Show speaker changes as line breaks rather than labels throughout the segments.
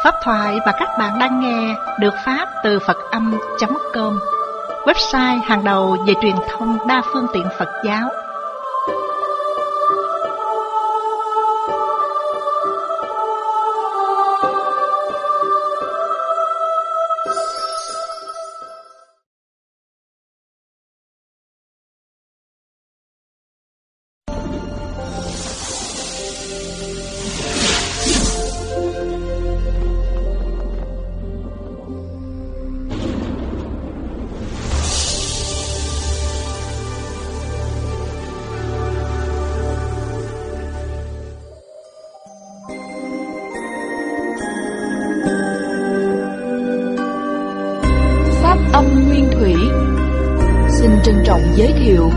Pháp thoại mà các bạn đang nghe được phát từ Phật-âm.com, website hàng đầu về truyền thông đa phương tiện Phật giáo.
Trân trọng giới thiệu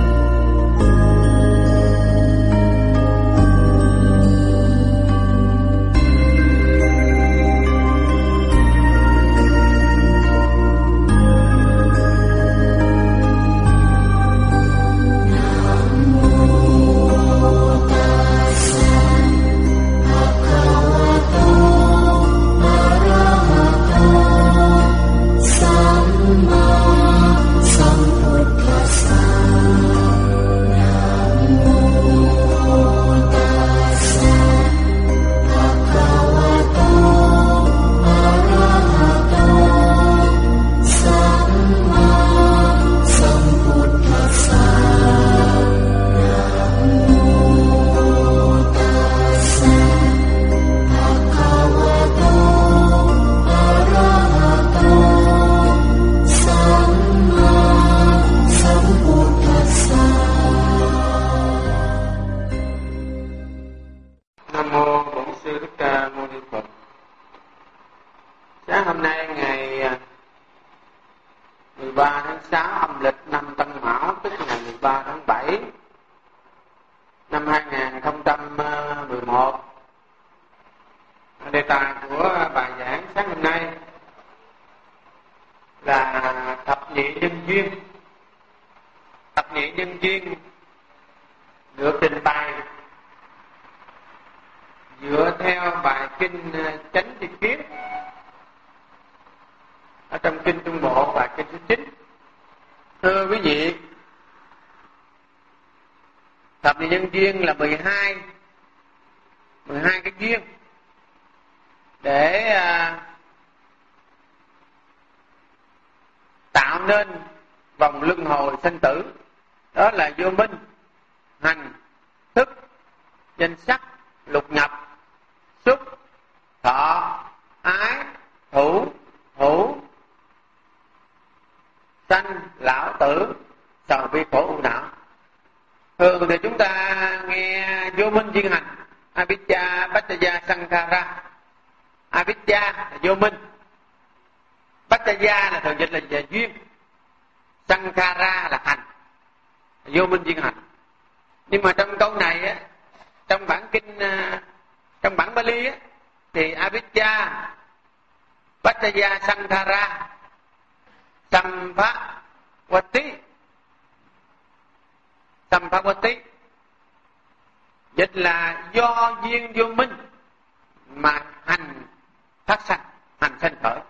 nhân duyên là 12 cái duyên để tạo nên vòng luân hồi sinh tử. Đó là vô minh, hành, thức, danh sắc, lục nhập, xúc, thọ, ái, thủ, hữu, sanh, lão tử, sầu bi khổ ưu não. Thường thì chúng ta nghe vô minh duyên hành, avijja, paccaya, sankhara. Avijja là vô minh, paccaya là thường dịch là duyên, sankhara là hành, vô minh duyên hành. Nhưng mà trong câu này á, trong bản kinh, trong bản Bali á, thì avijja, paccaya, sankhara, samphavati. Samphavati dịch là do duyên vô minh mà hành phát sanh, hành sanh khởi.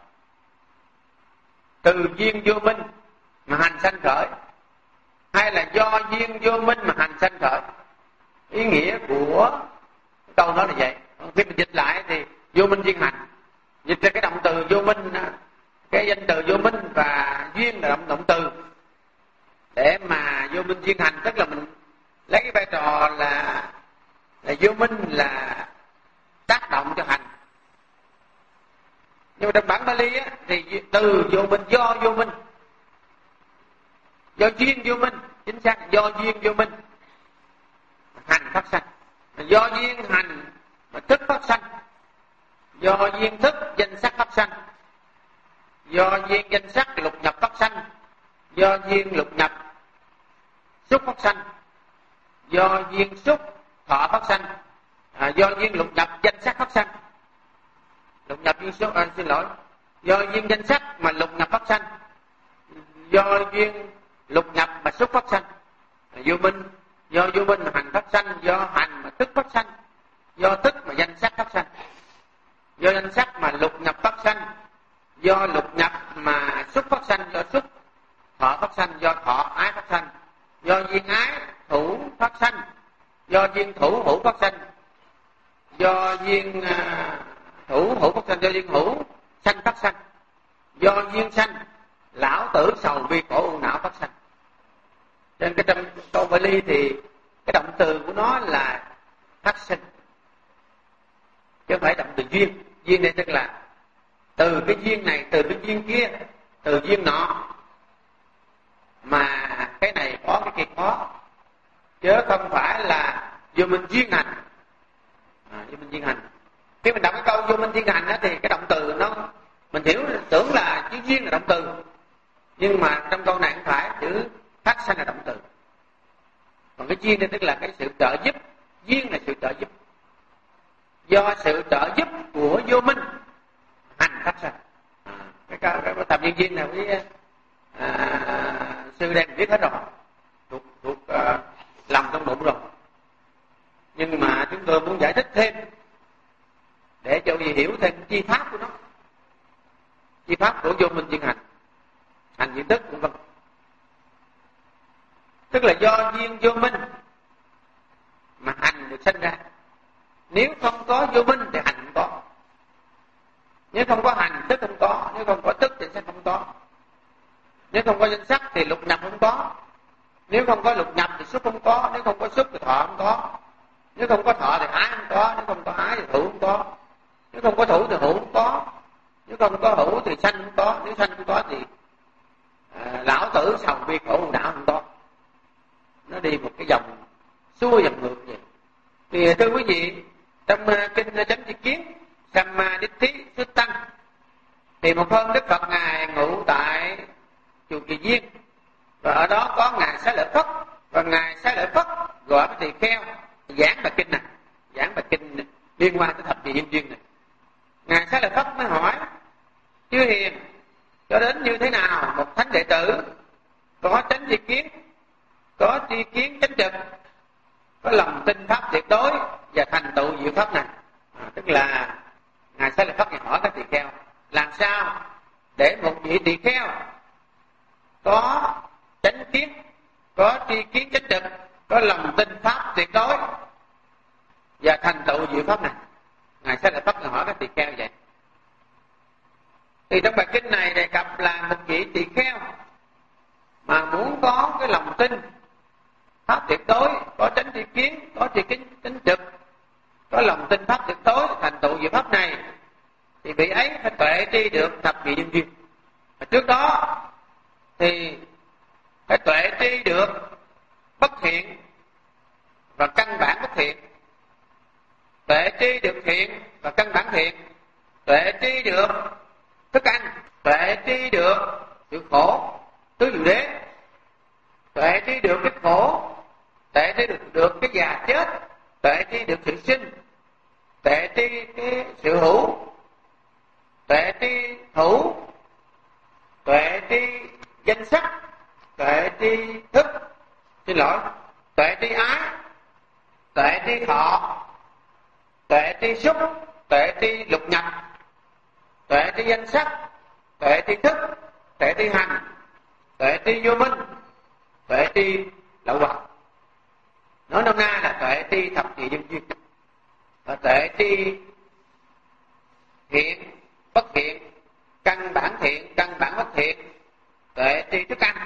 Từ duyên vô minh mà hành sanh khởi, hay là do duyên vô minh mà hành sanh khởi. Ý nghĩa của câu nói là vậy. Khi mình dịch lại thì vô minh duyên hành, dịch ra cái động từ vô minh, cái danh từ vô minh và duyên là động từ, để mà vô minh duyên hành, tức là mình lấy cái vai trò là vô minh là tác động cho hành. Nhưng mà trong bản Bali á, thì từ vô minh, do vô minh, do duyên vô minh, chính xác do duyên vô minh hành phát sanh, do duyên hành mà thức phát sanh, do duyên thức danh sắc phát sanh, do duyên danh sắc lục nhập phát sanh, do duyên lục nhập xúc phát sanh, do duyên xúc thọ phát sanh, do duyên lục nhập danh sắc phát sanh. Lục nhập duyên xúc, do duyên danh sắc mà lục nhập phát sanh, do duyên lục nhập mà xúc phát sanh. Vô minh, do vô minh mà hành phát sanh, do hành mà thức phát sanh, do thức mà danh sắc phát sanh, do danh sắc mà lục nhập do lục nhập mà xúc phát sanh do xúc, thọ phát sanh do thọ, ái phát sanh do duyên ái, thủ phát sanh do duyên thủ, hữu phát sanh do duyên thủ, hữu phát sanh do duyên hữu, sanh phát sanh do duyên sanh, lão tử sầu bi khổ ưu não phát sanh. Trên cái trong câu Bali thì cái động từ của nó là phát sinh, chứ không phải động từ duyên. Duyên này tức là từ cái duyên này, từ cái duyên kia, từ duyên nọ mà cái này có cái kia có, chứ không phải là vô minh duyên hành. Vô minh duyên hành, khi mình đọc cái câu vô minh duyên hành đó, thì cái động từ nó mình tưởng là chữ duyên là động từ, nhưng mà trong câu này không phải, chữ phát sanh là động từ. Còn cái duyên đây tức là cái sự trợ giúp. Duyên là sự trợ giúp, do sự trợ giúp của vô minh hành phát sanh. Cái tập nhân duyên này với sư đang biết hết rồi, thuộc lòng trong bụng rồi, nhưng mà chúng tôi muốn giải thích thêm để cho quý vị hiểu thêm chi pháp của nó, chi pháp của vô minh duyên hành, hành duyên tức vân vân. Tức là do duyên vô minh mà hành được sinh ra. Nếu không có vô minh thì hành không có. Nếu không có hành, tức không có. Nếu không có tức thì sẽ không có. Nếu không có danh sắc thì lục nhập không có. Nếu không có lục nhập thì xúc không có. Nếu không có xúc thì thọ không có. Nếu không có thọ thì ái không có. Nếu không có ái thì thủ không có. Nếu không có thủ thì hữu không có. Nếu không có hữu thì sanh không có. Nếu sanh không có thì lão tử sầu bi khổ ưu não không có. Nó đi một cái vòng xuôi vòng ngược vậy. Thì thưa quý vị, trong kinh Chánh Tri Kiến Sammaditthi Xuất Tăng, thì một hôm Đức Phật ngài ngụ tại chùa Kỳ Viên, và ở đó có ngài Xá Lợi Phất, và ngài Xá Lợi Phất gọi cái tỳ kheo giảng bài kinh này, giảng bài kinh liên quan tới thập nhị nhân duyên này. Ngài Xá Lợi Phất mới hỏi: chư hiền, cho đến như thế nào một thánh đệ tử có chánh tri kiến, có tri kiến chánh trực, có lòng tin pháp tuyệt đối và thành tựu diệu pháp này? Tức là ngài Xá Lợi Phất hỏi các tỳ kheo làm sao để một vị tỳ kheo có chánh kiến, có tri kiến chánh trực, có lòng tin pháp tuyệt đối và thành tựu diệu pháp này. Ngài Xá Lợi Phất hỏi các tỳ kheo vậy. Thì trong bài kinh này đề cập là một vị tỳ kheo mà muốn có cái lòng tin pháp tuyệt đối, có chánh tri kiến, có tri kiến chánh trực, có lòng tin pháp tuyệt đối thành tựu diệu pháp này, thì vị ấy phải tuệ tri được thập nhị nhân duyên. Trước đó thì phải tuệ tri được bất thiện và căn bản bất thiện, tuệ tri được thiện và căn bản thiện, tuệ tri được thức ăn, tuệ tri được sự khổ tứ diệu đế, tuệ tri được cái khổ, tuệ tri được cái già chết, tuệ tri được sự sinh, tuệ tri cái sự hữu, tuệ tri thủ, tuệ tri danh sắc, tuệ tri thức, tuệ tri ái, tuệ tri thọ, tuệ tri xúc, tuệ tri lục nhập, tuệ tri danh sắc, tuệ tri thức, tuệ tri hành, tuệ tri vô minh, tuệ tri lậu hoặc. Nói nôm na là tuệ tri thập nhị nhân duyên. Và tuệ tri thiện, bất thiện, căn bản thiện, căn bản bất thiện, tuệ tri thức ăn,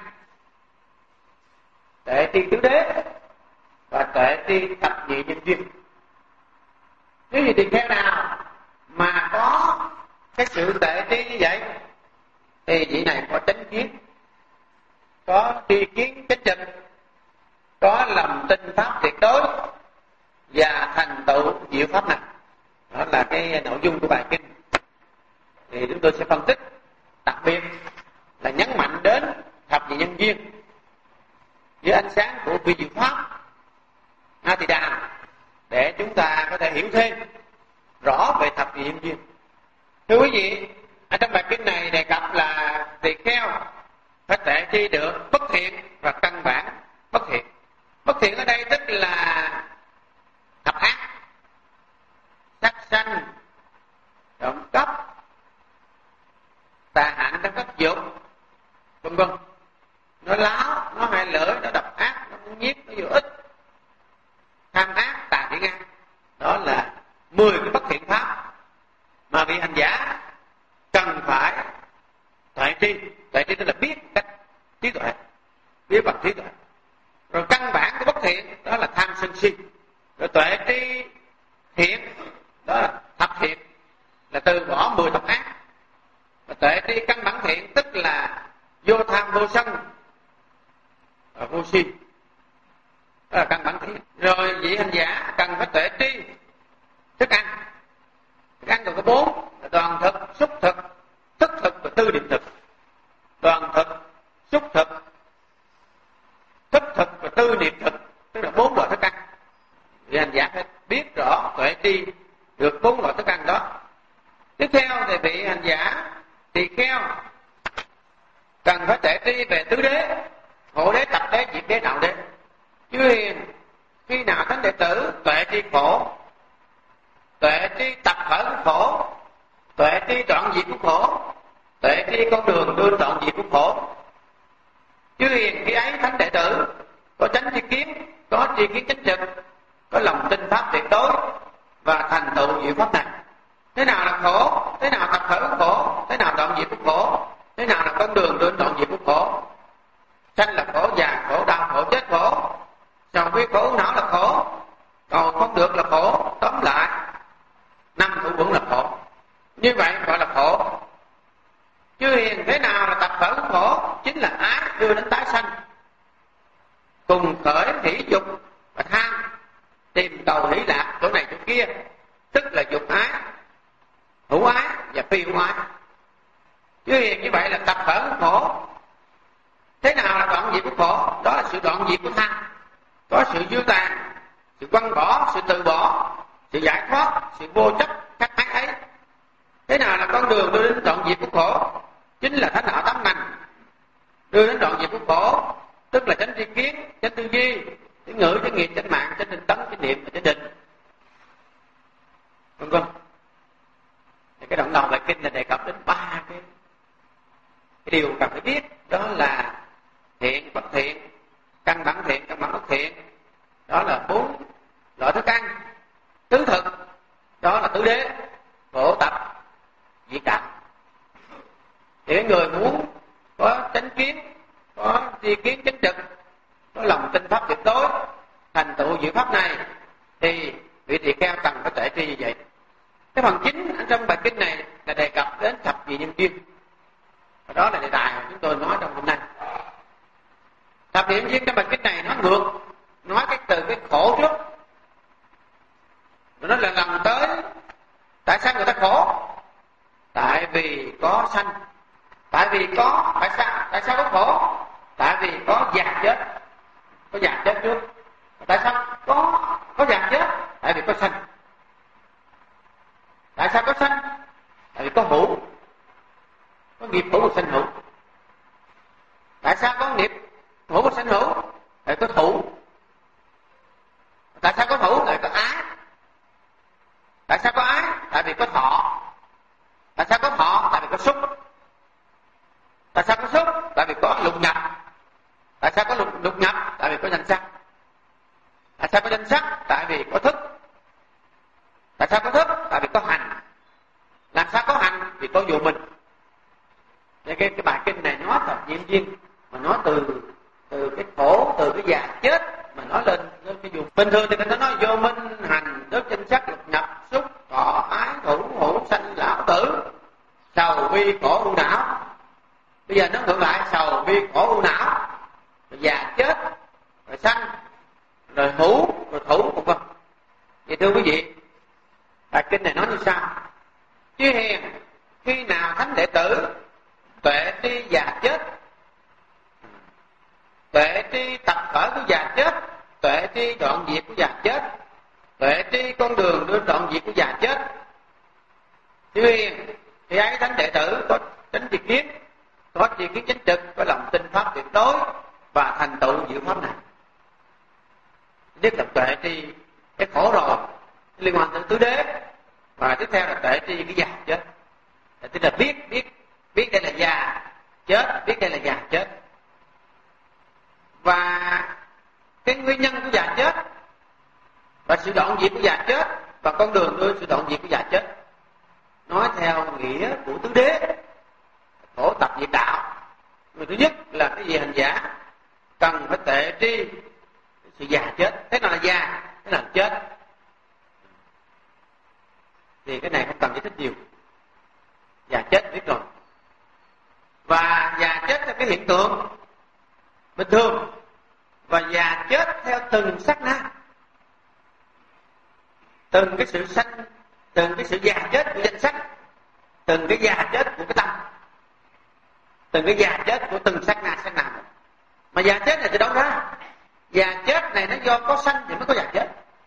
tuệ tri tứ đế và tuệ tri thập nhị nhân duyên. Nếu như tỳ kheo nào mà có cái sự tuệ tri như vậy thì vị này có chánh kiến, có tri kiến chánh trực, có lòng tin pháp tuyệt đối và thành tựu diệu pháp này. Đó là cái nội dung của bài kinh. Thì chúng tôi sẽ phân tích đặc biệt là nhấn mạnh đến thập nhị nhân duyên với ánh sáng của vi diệu pháp A Tỳ Đàm, để chúng ta có thể hiểu thêm rõ về thập nhị nhân duyên. Thưa quý vị, ở trong bài kinh này đề cập là tỳ kheo phải tuệ tri được bất thiện và căn bản bất thiện. Bất thiện ở đây tức là thập ác, sát sanh, trộm cắp, tà 10 cái bất thiện pháp mà vị hành giả cần phải tuệ tri. Tuệ tri tức là biết cách trí tuệ, biết bằng trí tuệ. Rồi căn bản của bất thiện đó là tham sân si. Rồi tuệ tri thiện đó là thập thiện, là từ bỏ 10 thập ác. Và tuệ tri căn bản thiện tức là vô tham vô sân và vô si, đó là căn bản thiện. Rồi vị hành giả cần phải tuệ tri thức ăn. Thức ăn gồm có 4: đoàn thực, xúc thực, thức thực và tư niệm thực. Đoàn thực, xúc thực, thức thực và tư niệm thực, tức là 4 loại thức ăn. Vị hành giả phải biết rõ tuệ tri được 4 loại thức ăn đó. Tiếp theo thì vị hành giả tỳ kheo cần phải tuệ tri về tứ đế: hộ đế, tập đế, diệt đế, đạo đế. Chư hiền khi nào thánh đệ tử tuệ tri khổ, tuệ tri tập khởi của khổ, tuệ tri đoạn diệt của khổ, tuệ tri con đường đưa đoạn diệt của khổ. Chư hiền khi ấy thánh đệ tử có chánh tri kiến, có tri kiến chánh trực, có lòng tin pháp tuyệt đối và thành tựu diệu pháp này. Thế nào là khổ? Thế nào tập khởi của khổ? Thế nào đoạn diệt của khổ? Thế nào là con đường đến đoạn diệt của khổ? Sanh là khổ, già khổ, đau khổ, chết khổ, sầu bi khổ, não là khổ, cầu không được là khổ. Tóm lại 5 thủ vững là khổ. Như vậy gọi là khổ. Chư hiền thế nào là tập khởi của khổ? Chính là ái đưa đến tái sanh, cùng khởi hỷ dục và tham, tìm cầu hỷ lạc chỗ này chỗ kia, tức là dục ái, hữu ái và phi hữu ái. Chư hiền như vậy là tập khởi của khổ. Thế nào là đoạn diệt của khổ? Đó là sự đoạn diệt của tham, có sự dư tàn, sự quăng bỏ, sự từ bỏ, sự giải thoát, sự vô chấp các ái ấy. Thế nào là con đường đưa đến đoạn diệt của khổ? Chính là thánh đạo tám ngành đưa đến đoạn diệt của khổ, tức là chánh tri kiến, chánh tư duy, chánh ngữ, chánh nghiệp, chánh mạng, chánh tinh tấn, chánh niệm và chánh định, vân vân. Cái đoạn đầu bài kinh là đề cập đến 3 cái điều cần phải biết, đó là thiện, bất thiện, căn bản thiện, căn bản bất thiện, đó là 4 loại thức ăn. Tứ thực đó là tứ đế, khổ, tập, diệt, đạo. Thì cái người muốn có chánh kiến, có tri kiến chánh trực, có lòng tin pháp tuyệt đối, thành tựu diệu pháp này, thì vị tỳ kheo cần phải tuệ tri như vậy. Cái phần chính ở trong bài kinh này là đề cập đến thập vị nhân duyên, và đó là đề tài mà chúng tôi nói trong hôm nay. Thập vị nhân duyên trong bài kinh này nó ngược, nói từ cái khổ trước, nó là lần tới. Tại sao người ta khổ? Tại vì có sanh. Tại vì có, tại sao có khổ? Tại vì có già chết. Có già chết trước. Tại sao có già chết? Tại vì có sanh. Tại sao có sanh? Tại vì có hữu, có nghiệp hữu và sanh hữu. Tại sao có nghiệp hữu và sanh hữu? Tại có thủ. Tại sao có thủ? Tại có ái. Tại sao có ái? Tại vì có thọ. Tại sao có thọ? Tại vì có xúc. Tại sao có xúc? Tại vì có lục nhập. Tại sao có lục nhập? Tại vì có danh sắc. Tại sao có danh sắc? Tại vì có thức. Tại sao có thức? Tại vì có hành. Làm sao có hành? Vì có vụ mình. Nên cái bài kinh này nói thật diễn viên, mà nói từ cái khổ, từ cái già chết, mà nói lên cái vụ. Bình thường thì người ta nói vô minh, hành, đức, danh sắc, lục nhập, xúc, thọ, ái, thủ, hữu, sanh, lão, tử, sầu, bi, khổ, ưu, não. Bây giờ nó ngược lại, sầu, bi, khổ, ưu, não, rồi già chết, rồi sanh, rồi hữu, rồi thủ, vân vân. Vậy thưa quý vị, bài kinh này nói như sau: chư hiền khi nào thánh đệ tử tuệ tri già chết, tuệ tri tập khởi của già chết, tuệ tri đoạn diệt của già chết, tuệ tri con đường đưa đoạn diệt của già chết, chư hiền thì ấy thánh đệ tử có chánh tri kiến, có tri kiến chánh trực, có lòng tin pháp tuyệt đối và thành tựu diệu pháp này. Nhất là tuệ tri cái khổ rồi liên quan đến tứ đế, và tiếp theo là tuệ tri cái già chết, tức là biết đây là già chết, biết đây là già chết, và cái nguyên nhân của già chết và sự đoạn diệt của già chết và con đường đưa sự đoạn diệt của già chết. Nói theo nghĩa của tứ đế, khổ tập diệt đạo. Người thứ nhất là cái gì hành giả cần phải tệ tri sự già chết. Thế nào là già, thế nào là chết, thì cái này không cần giải thích nhiều. Già chết biết rồi. Và già chết theo cái hiện tượng bình thường, và già chết theo từng sát na, từng cái sự sanh, từng cái sự già chết của danh sắc, từng cái già chết của cái tâm, từng cái già chết của từng sát na một. Mà già chết này từ đâu ra? Già chết này nó do có sanh thì mới có già chết.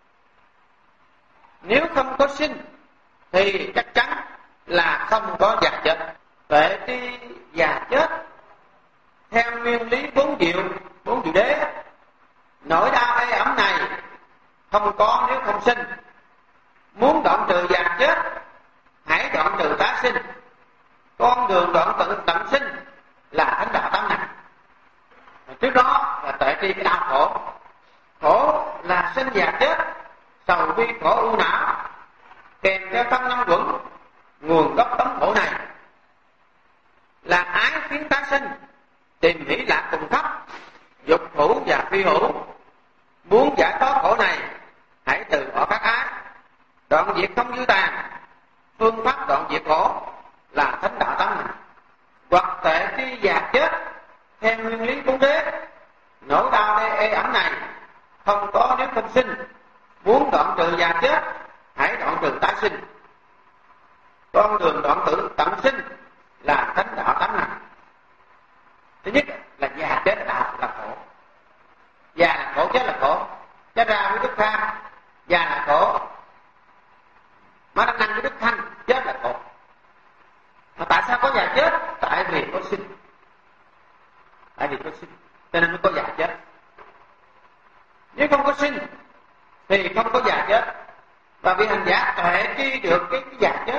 Nếu không có sinh thì chắc chắn là không có già chết. Vậy thì già chết theo nguyên lý bốn diệu đế, nỗi đau ê ẩm này không có nếu không sinh. Muốn đoạn trừ già chết, hãy đoạn trừ tái sinh. Con đường đoạn tận sinh là thánh đạo tám nặng. Trước đó là tuệ tri cái đau khổ. Khổ là sinh già chết, sầu bi khổ ưu não, kèm theo thân năm quẩn. Nguồn gốc tấm khổ này là ái khiến tái sinh, tìm hỷ lạc cùng khắp, dục hữu và phi hữu. Muốn giải thoát khổ này, hãy từ bỏ các ái, đoạn diệt không dư tàn. Phương pháp đoạn diệt khổ là thánh đạo tám nặng. Hoặc tệ tri già chết theo nguyên lý bốn đế, nỗi đau ê ẩm này không có nếu không sinh. Muốn đoạn trừ già chết, hãy đoạn trừ tái sinh. Con đường đoạn tử tận sinh là thánh đạo tám nặng. Thứ nhất là già chết là khổ. Già là khổ, chết là khổ. Chết ra với đức tha, già là khổ. Mà đang năng với đức thanh, chết là khổ. Mà tại sao có già chết? Tại vì có sinh. Tại vì có sinh cho nên mới có già chết. Nếu không có sinh thì không có già chết. Và vị hành giả tuệ tri được cái già chết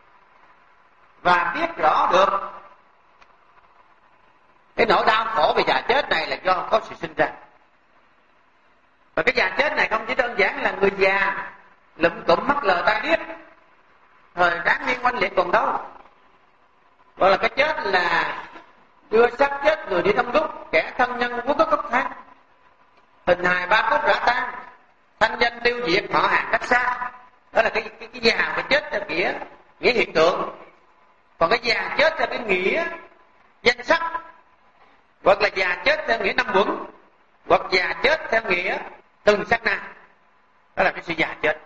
và biết rõ được cái nỗi đau khổ về già chết này là do có sự sinh ra. Và cái già chết này không chỉ đơn giản là người già lụm cụm mắt lờ tai điếc, thời đáng niên oanh liệt còn đâu. Gọi là cái chết là đưa xác chết người đi thăm đúc, kẻ thân nhân quốc có cấp thang, hình hài ba cốt rã tan, thanh danh tiêu diệt, họ hàng cách xa. Đó là cái già phải chết theo nghĩa hiện tượng. Còn cái già chết theo cái nghĩa danh sắc, hoặc là già chết theo nghĩa năm quẩn, hoặc già chết theo nghĩa từng sát na. Đó là cái sự già chết.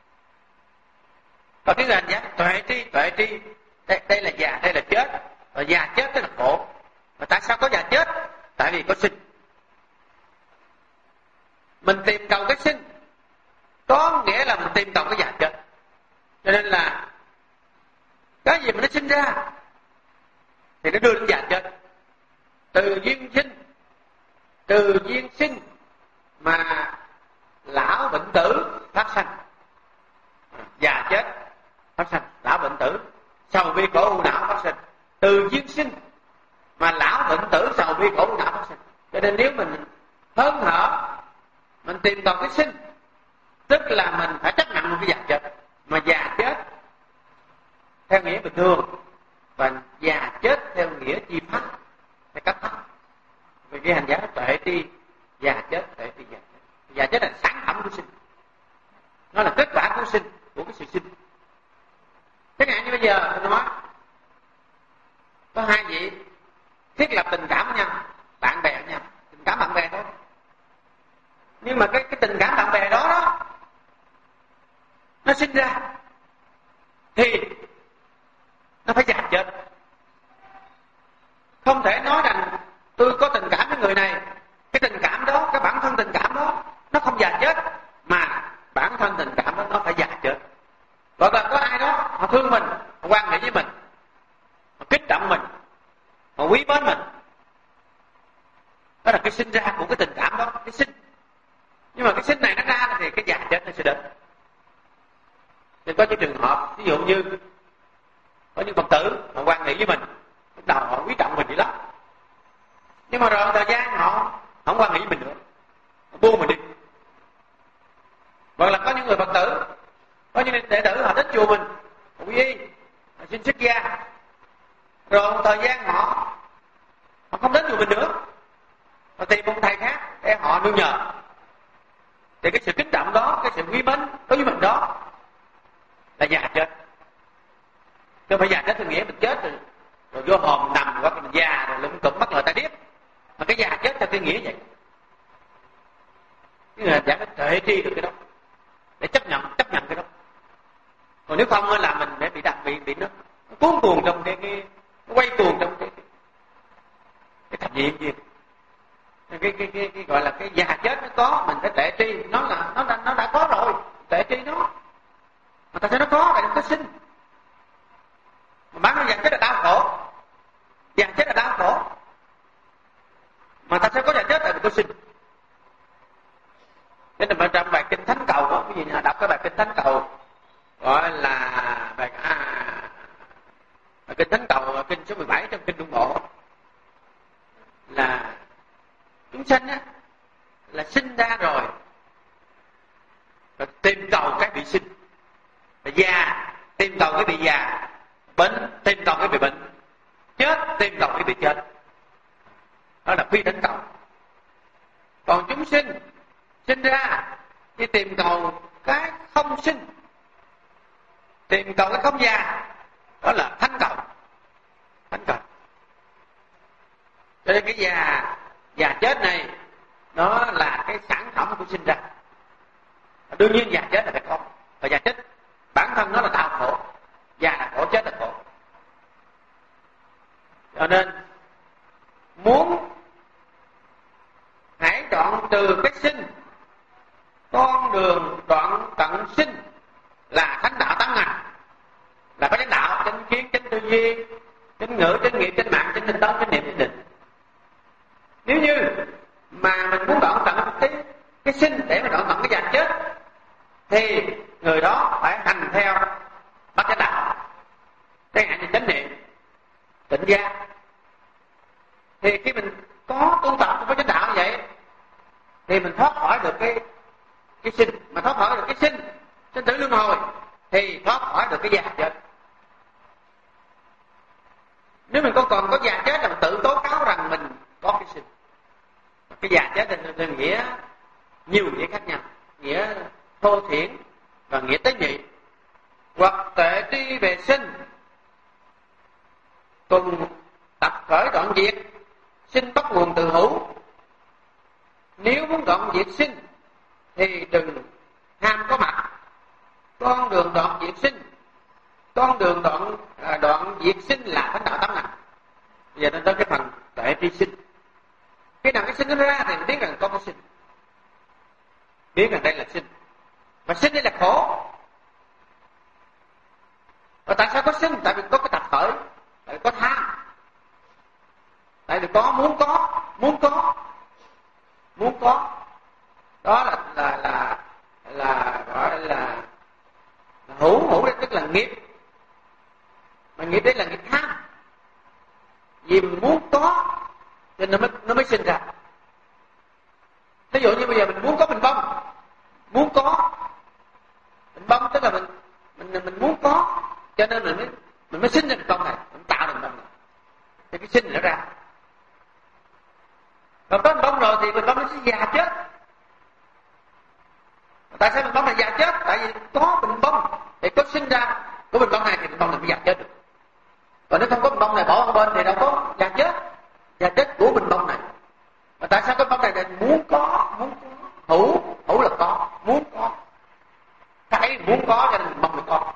Còn cái người giả tuệ tri đây là già, đây là chết. Và già chết tức là khổ. Và tại sao có già chết? Tại vì có sinh. Mình tìm cầu cái sinh có nghĩa là mình tìm cầu cái già chết. Cho nên là cái gì mà nó sinh ra thì nó đưa đến già chết. Từ duyên sinh, từ duyên sinh mà lão bệnh tử phát sanh. Già chết phát sanh, lão bệnh tử, sầu bi khổ ưu não phát sinh. Từ duyên sinh mà lão bệnh tử, sầu bi khổ ưu não phát sinh. Cho nên nếu mình hớn hở, mình tìm cầu cái sinh, tức là mình phải chấp nhận một cái già chết. Mà già chết theo nghĩa bình thường và già chết theo nghĩa chi pháp hay cấp pháp. Vì cái hành giả nó tuệ tri già chết, tuệ tri già chết. Già chết là sản phẩm của sinh, nó là kết quả của sinh, của cái sự sinh. Chẳng hạn như bây giờ tôi nói có hai vị thiết lập tình cảm với nhau, bạn bè với nhau, tình cảm bạn bè thôi. Nhưng mà cái tình cảm bạn bè đó nó sinh ra thì nó phải già chết. Không thể nói rằng tôi có tình cảm với người này, cái tình cảm đó, cái bản thân tình cảm đó nó không già chết, mà bản thân tình cảm đó nó phải già chết. Hoặc là có ai đó họ thương mình, họ quan hệ với mình, họ kích động mình, họ quý mến mình. Đó là cái sinh ra của cái tình cảm đó, cái sinh. Nhưng mà cái sinh này nó ra thì cái già chết nó sẽ đến. Nên có những trường hợp, ví dụ như có những Phật tử họ quan hệ với mình, lúc đầu họ quý trọng mình đi lắm, nhưng mà rồi thời gian họ không quan hệ với mình nữa, họ buông mình đi. Hoặc là có những người Phật tử Có những đệ tử họ đến chùa mình, quý y, họ xin xuất gia, rồi một thời gian họ không đến chùa mình nữa, họ tìm một thầy khác để họ nương nhờ. Thì cái sự kích động đó, cái sự quý mến đối với mình đó là già chết. Chứ không phải già chết thì nghĩa mình chết rồi vô hòm nằm hoặc mình già rồi lụng cụm mất lời ta điếc. Mà cái già chết theo cái nghĩa vậy. Cái người già có thể tri được cái đó, để chấp nhận cái đó. Còn nếu không là mình để bị nó cuốn cuồng trong cái quay cuồng trong cái thập diện gì. Cái gọi là cái già chết nó có, mình phải tệ tri, nó đã có rồi, tệ tri nó. Mà tại sao nó có? Tại nó có sinh. Mà bán nó già chết là đau khổ, già chết là đau khổ. Mà tại sao có già chết? Tại vì có sinh. Thế nên mà trong bài kinh Thánh Cầu đó, quý vị nhà đọc cái bài kinh Thánh Cầu gọi là bài kinh Thánh Cầu, kinh số 17 trong kinh Trung Bộ, là chúng sanh á là sinh ra rồi tìm cầu cái bị sinh, già tìm cầu cái bị già, bệnh tìm cầu cái bị bệnh, chết tìm cầu cái bị chết. Đó là phi thánh cầu. Còn chúng sinh ra đi tìm cầu cái không sinh, tìm cầu cái không già, đó là thánh cầu. Cho nên cái già chết này nó là cái sản phẩm của sinh ra. Đương nhiên già chết là phải có, và già chết bản thân nó là đau khổ, già là khổ, chết là khổ. Cho nên muốn hãy đoạn từ cái sinh, con đường đoạn tận sinh là thánh đạo tám ngành, là có chánh đạo, chánh kiến, chánh tư duy, chánh ngữ, chánh nghiệp, chánh mạng, chánh tinh tấn, chánh niệm, chánh định. Nếu như mà mình muốn đoạn tận cái sinh để mà đoạn tận cái già chết, thì người đó phải hành theo bát chánh đạo, chẳng hạn như chánh niệm, tịnh gia. Thì khi mình có tu tập với chánh đạo như vậy thì mình thoát khỏi được cái sinh, mà thoát khỏi được cái sinh tử luân hồi thì thoát khỏi được cái già chết. Nếu mình còn có già chết là mình tự tố cáo rằng mình có cái sinh. Cái già chết thì nghĩa nhiều nghĩa khác nhau, nghĩa thô thiển và nghĩa tế nhị. Hoặc tệ tri về sinh, cùng tập khởi đoạn diệt, sinh bắt nguồn từ hữu. Nếu muốn đoạn diệt sinh thì đừng ham có mặt. Con đường đoạn diệt sinh, con đường đoạn diệt sinh là thánh đạo tám ngành. Bây giờ nên tới cái phần tệ tri sinh. Khi nào cái sinh nó ra thì mình biết rằng có cái sinh, biết rằng đây là sinh, và sinh đây là khổ. Và tại sao có sinh? Tại vì có cái tập khởi, tại vì có tham, tại vì có muốn có. Đó là gọi là hữu đây, tức là nghiệp. Mà nghiệp đây là nghiệp tham. Vì mình muốn có cho nên nó mới sinh ra. Ví dụ như bây giờ mình muốn có bình bông, bình bông tức là mình muốn có, cho nên mình mới sinh ra bình bông này, mình tạo ra bình bông này, thì cái sinh nó ra. Còn có bình bông rồi thì bình bông nó sẽ già chết. Tại sao bình bông này già chết? Tại vì có bình bông thì có sinh ra của bình bông này thì bình bông này mới già chết được. Còn nếu không có bình bông này bỏ ở bên thì đâu có già chết của bình bông này. Mà tại sao cái bông này muốn có, hữu là có, muốn có, cái muốn có cho nên bình bông mới có.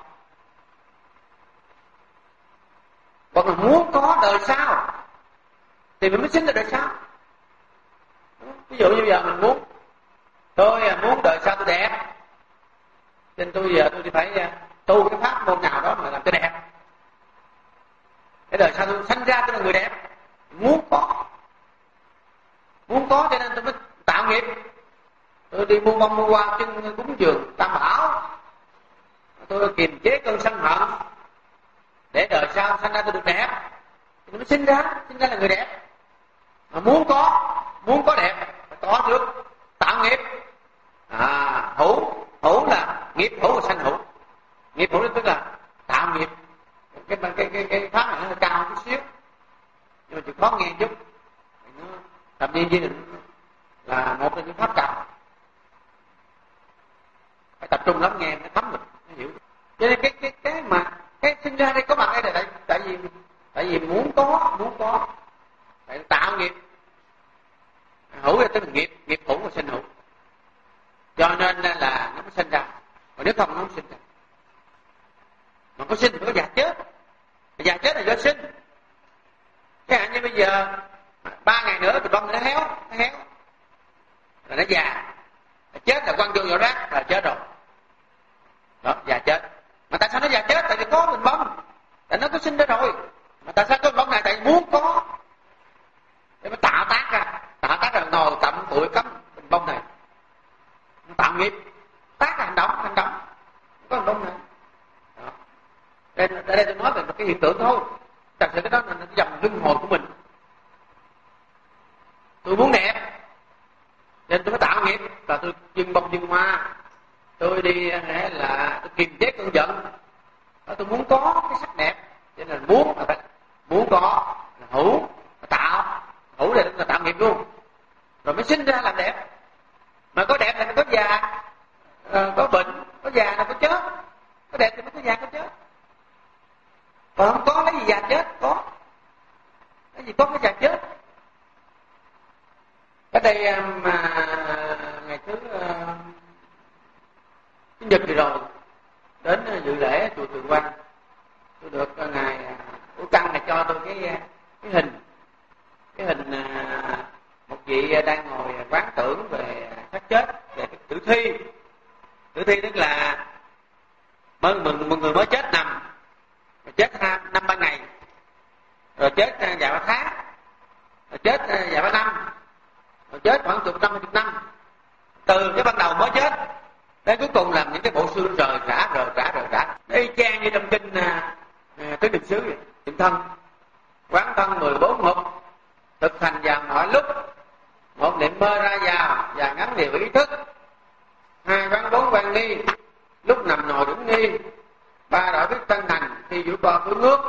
Còn mình muốn có đời sau thì mình mới sinh ra đời sau. Ví dụ như bây giờ mình muốn, tôi muốn đời sau tôi đẹp, nên tôi phải tu cái pháp môn nào đó mà làm cho đẹp. Cái đời sau tôi sanh ra tôi là người đẹp, muốn có cho nên tôi mới tạo nghiệp. Tôi đi mua bông mua hoa chân cúng dường tam bảo, tôi kiềm chế cơn sân hận để đời sau sanh ra tôi được đẹp, thì nó mới sinh ra là người đẹp. Mà muốn có đẹp phải có trước, tạo nghiệp. Hữu là nghiệp hữu và sanh hữu. Nghiệp hữu tức là tạo nghiệp. Cái pháp này nó hơi cao chút xíu, nhưng mà chịu khó nghe chút. Nó thập niên di định là một trong những pháp cao, phải tập trung lắng nghe mới thấm được, mới hiểu. Cho nên cái sinh ra đây có mặt đây là tại vì muốn có phải tạo nghiệp. Hữu là tức là nghiệp hữu và sinh hữu, cho nên là nó mới sinh ra, còn nếu không nó không sinh ra. Mà có sinh thì có già chết, già chết là do sinh. Chẳng hạn như bây giờ 3 ngày nữa thì bông nó héo là nó già, chết là quăng vô vỏ rác là chết rồi, đó già chết. Mà tại sao nó già chết? Tại vì có mình bông, tại nó có sinh ra rồi. Mà tại sao có bông này? Tại vì muốn có, để nó tạo tác ra nồi tẩm tuổi cấm mình bông này, nó tạo nghiệp, tác ra hành động có mình bông này. Đó. Đây tôi nói về một cái hiện tượng thôi. Thật sự cái đó là cái dòng luân hồi của mình. Tôi muốn đẹp nên tôi mới tạo nghiệp, là tôi dừng bông dừng hoa, tôi đi là tôi kiềm chế cơn giận, tôi muốn có cái sắc đẹp, cho nên là muốn có là hữu, là tạo. Hữu này là tạo nghiệp luôn, rồi mới sinh ra làm đẹp. Mà có đẹp là có già, có bệnh, có già là có chết. Có đẹp thì mới có già có chết. Còn không có lấy gì già chết? Có cái gì có cái già chết. Ở đây mà ngày thứ Nhật vừa rồi đến dự lễ chùa Từ Quang, tôi được ngài Ú Căn này cho tôi cái hình một vị đang ngồi quán tưởng về xác chết, về cái tử thi. Tử thi tức là một người mới chết nằm, chết 5-3 ngày, rồi chết vài ba tháng, rồi chết vài ba năm, rồi chết khoảng chục năm, 20 năm. Từ cái ban đầu mới chết đến cuối cùng làm những cái bộ xương rời rã. Y chang như trong kinh Tứ Niệm xứ vậy. Niệm thân, quán thân 14 mục, thực hành vào mọi lúc. Một niệm mơ ra vào và ngắn điều ý thức. 2 quán 4 quan nghi, lúc nằm ngồi đứng nghi. 3 đổi biết chân thành khi vũ co cứ ngước.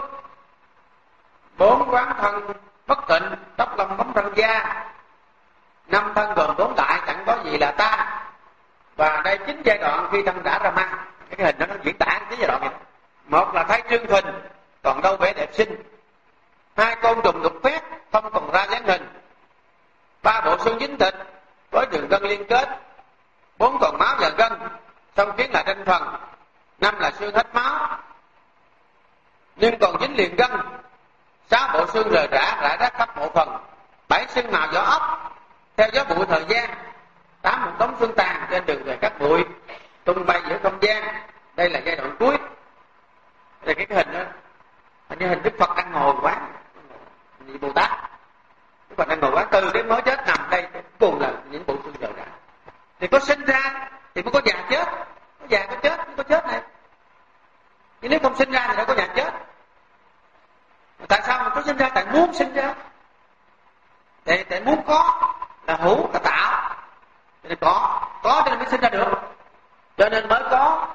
4 quán thân bất tịnh, tóc lông bóng thân da. 5 thân gồm 4 đại, chẳng có gì là ta. Và đây 9 giai đoạn khi thân đã ra ma. Cái hình nó diễn tả 9 giai đoạn vậy. 1 là thấy trương phình, còn đâu vẻ đẹp xinh. 2 côn trùng đục phét, không còn ra dáng hình. 3 bộ xương dính thịt với đường gân liên kết. 4 còn máu và gân, song kiến là tinh thần. 5 là xương hết máu nhưng còn dính liền gân. 6 bộ xương rời rã rải rác khắp bộ phận. 7 xương màu vỏ ốc theo gió bụi thời gian. 8 một đống xương tàn trên đường về các bụi tung bay giữa không gian. Đây là giai đoạn cuối. Đây cái hình đó hình như hình Đức Phật đang ngồi quán, vị Bồ Tát Đức Phật đang ngồi quán, từ cái mới chết nằm đây cùng là những bộ xương rời rã. Thì có sinh ra thì mới có già chết, có già có chết, mới có chết này. Nhưng nếu không sinh ra thì đâu có già chết. Tại sao mà có sinh ra? Tại muốn sinh ra, tại muốn có, là hữu là tạo. Cho nên có cho nên mới sinh ra được. Cho nên mới có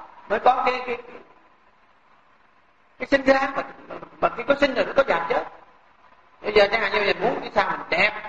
cái sinh ra. Mà khi có sinh rồi nó có già chết. Bây giờ chẳng hạn như mình muốn cái sao mình đẹp,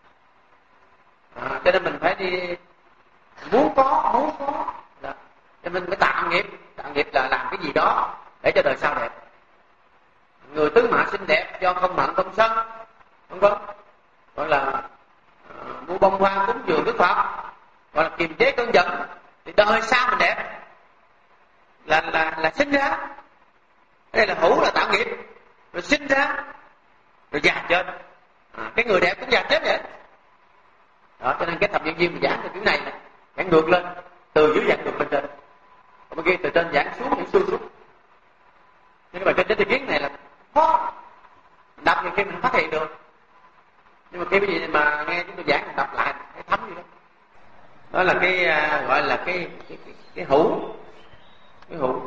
cho nên mình phải đi muốn có đó. Cho mình phải tạo nghiệp là làm cái gì đó để cho đời sau đẹp. Người tứ mã xinh đẹp do không mặn không sân, không có, gọi là mua bông hoa cúng dường Đức Phật, gọi là kiềm chế cơn giận, thì đời sau mình đẹp là sinh ra. Đây là hữu là tạo nghiệp, rồi sinh ra, rồi già chết. Cái người đẹp cũng già chết vậy. Đó, cho nên cái thập niên duyên mình giảng từ kiểu này giảng ngược lên, từ dưới giảng ngược lên trên, còn bên kia từ trên giảng xuống, giảng xuôi xuống. Nhưng mà cái kiến này là khó đọc thì khi mình phát hiện được. Nhưng mà khi cái gì mà nghe chúng tôi giảng đọc lại thấy thấm gì đó. Đó là cái gọi là cái hữu. Cái hữu.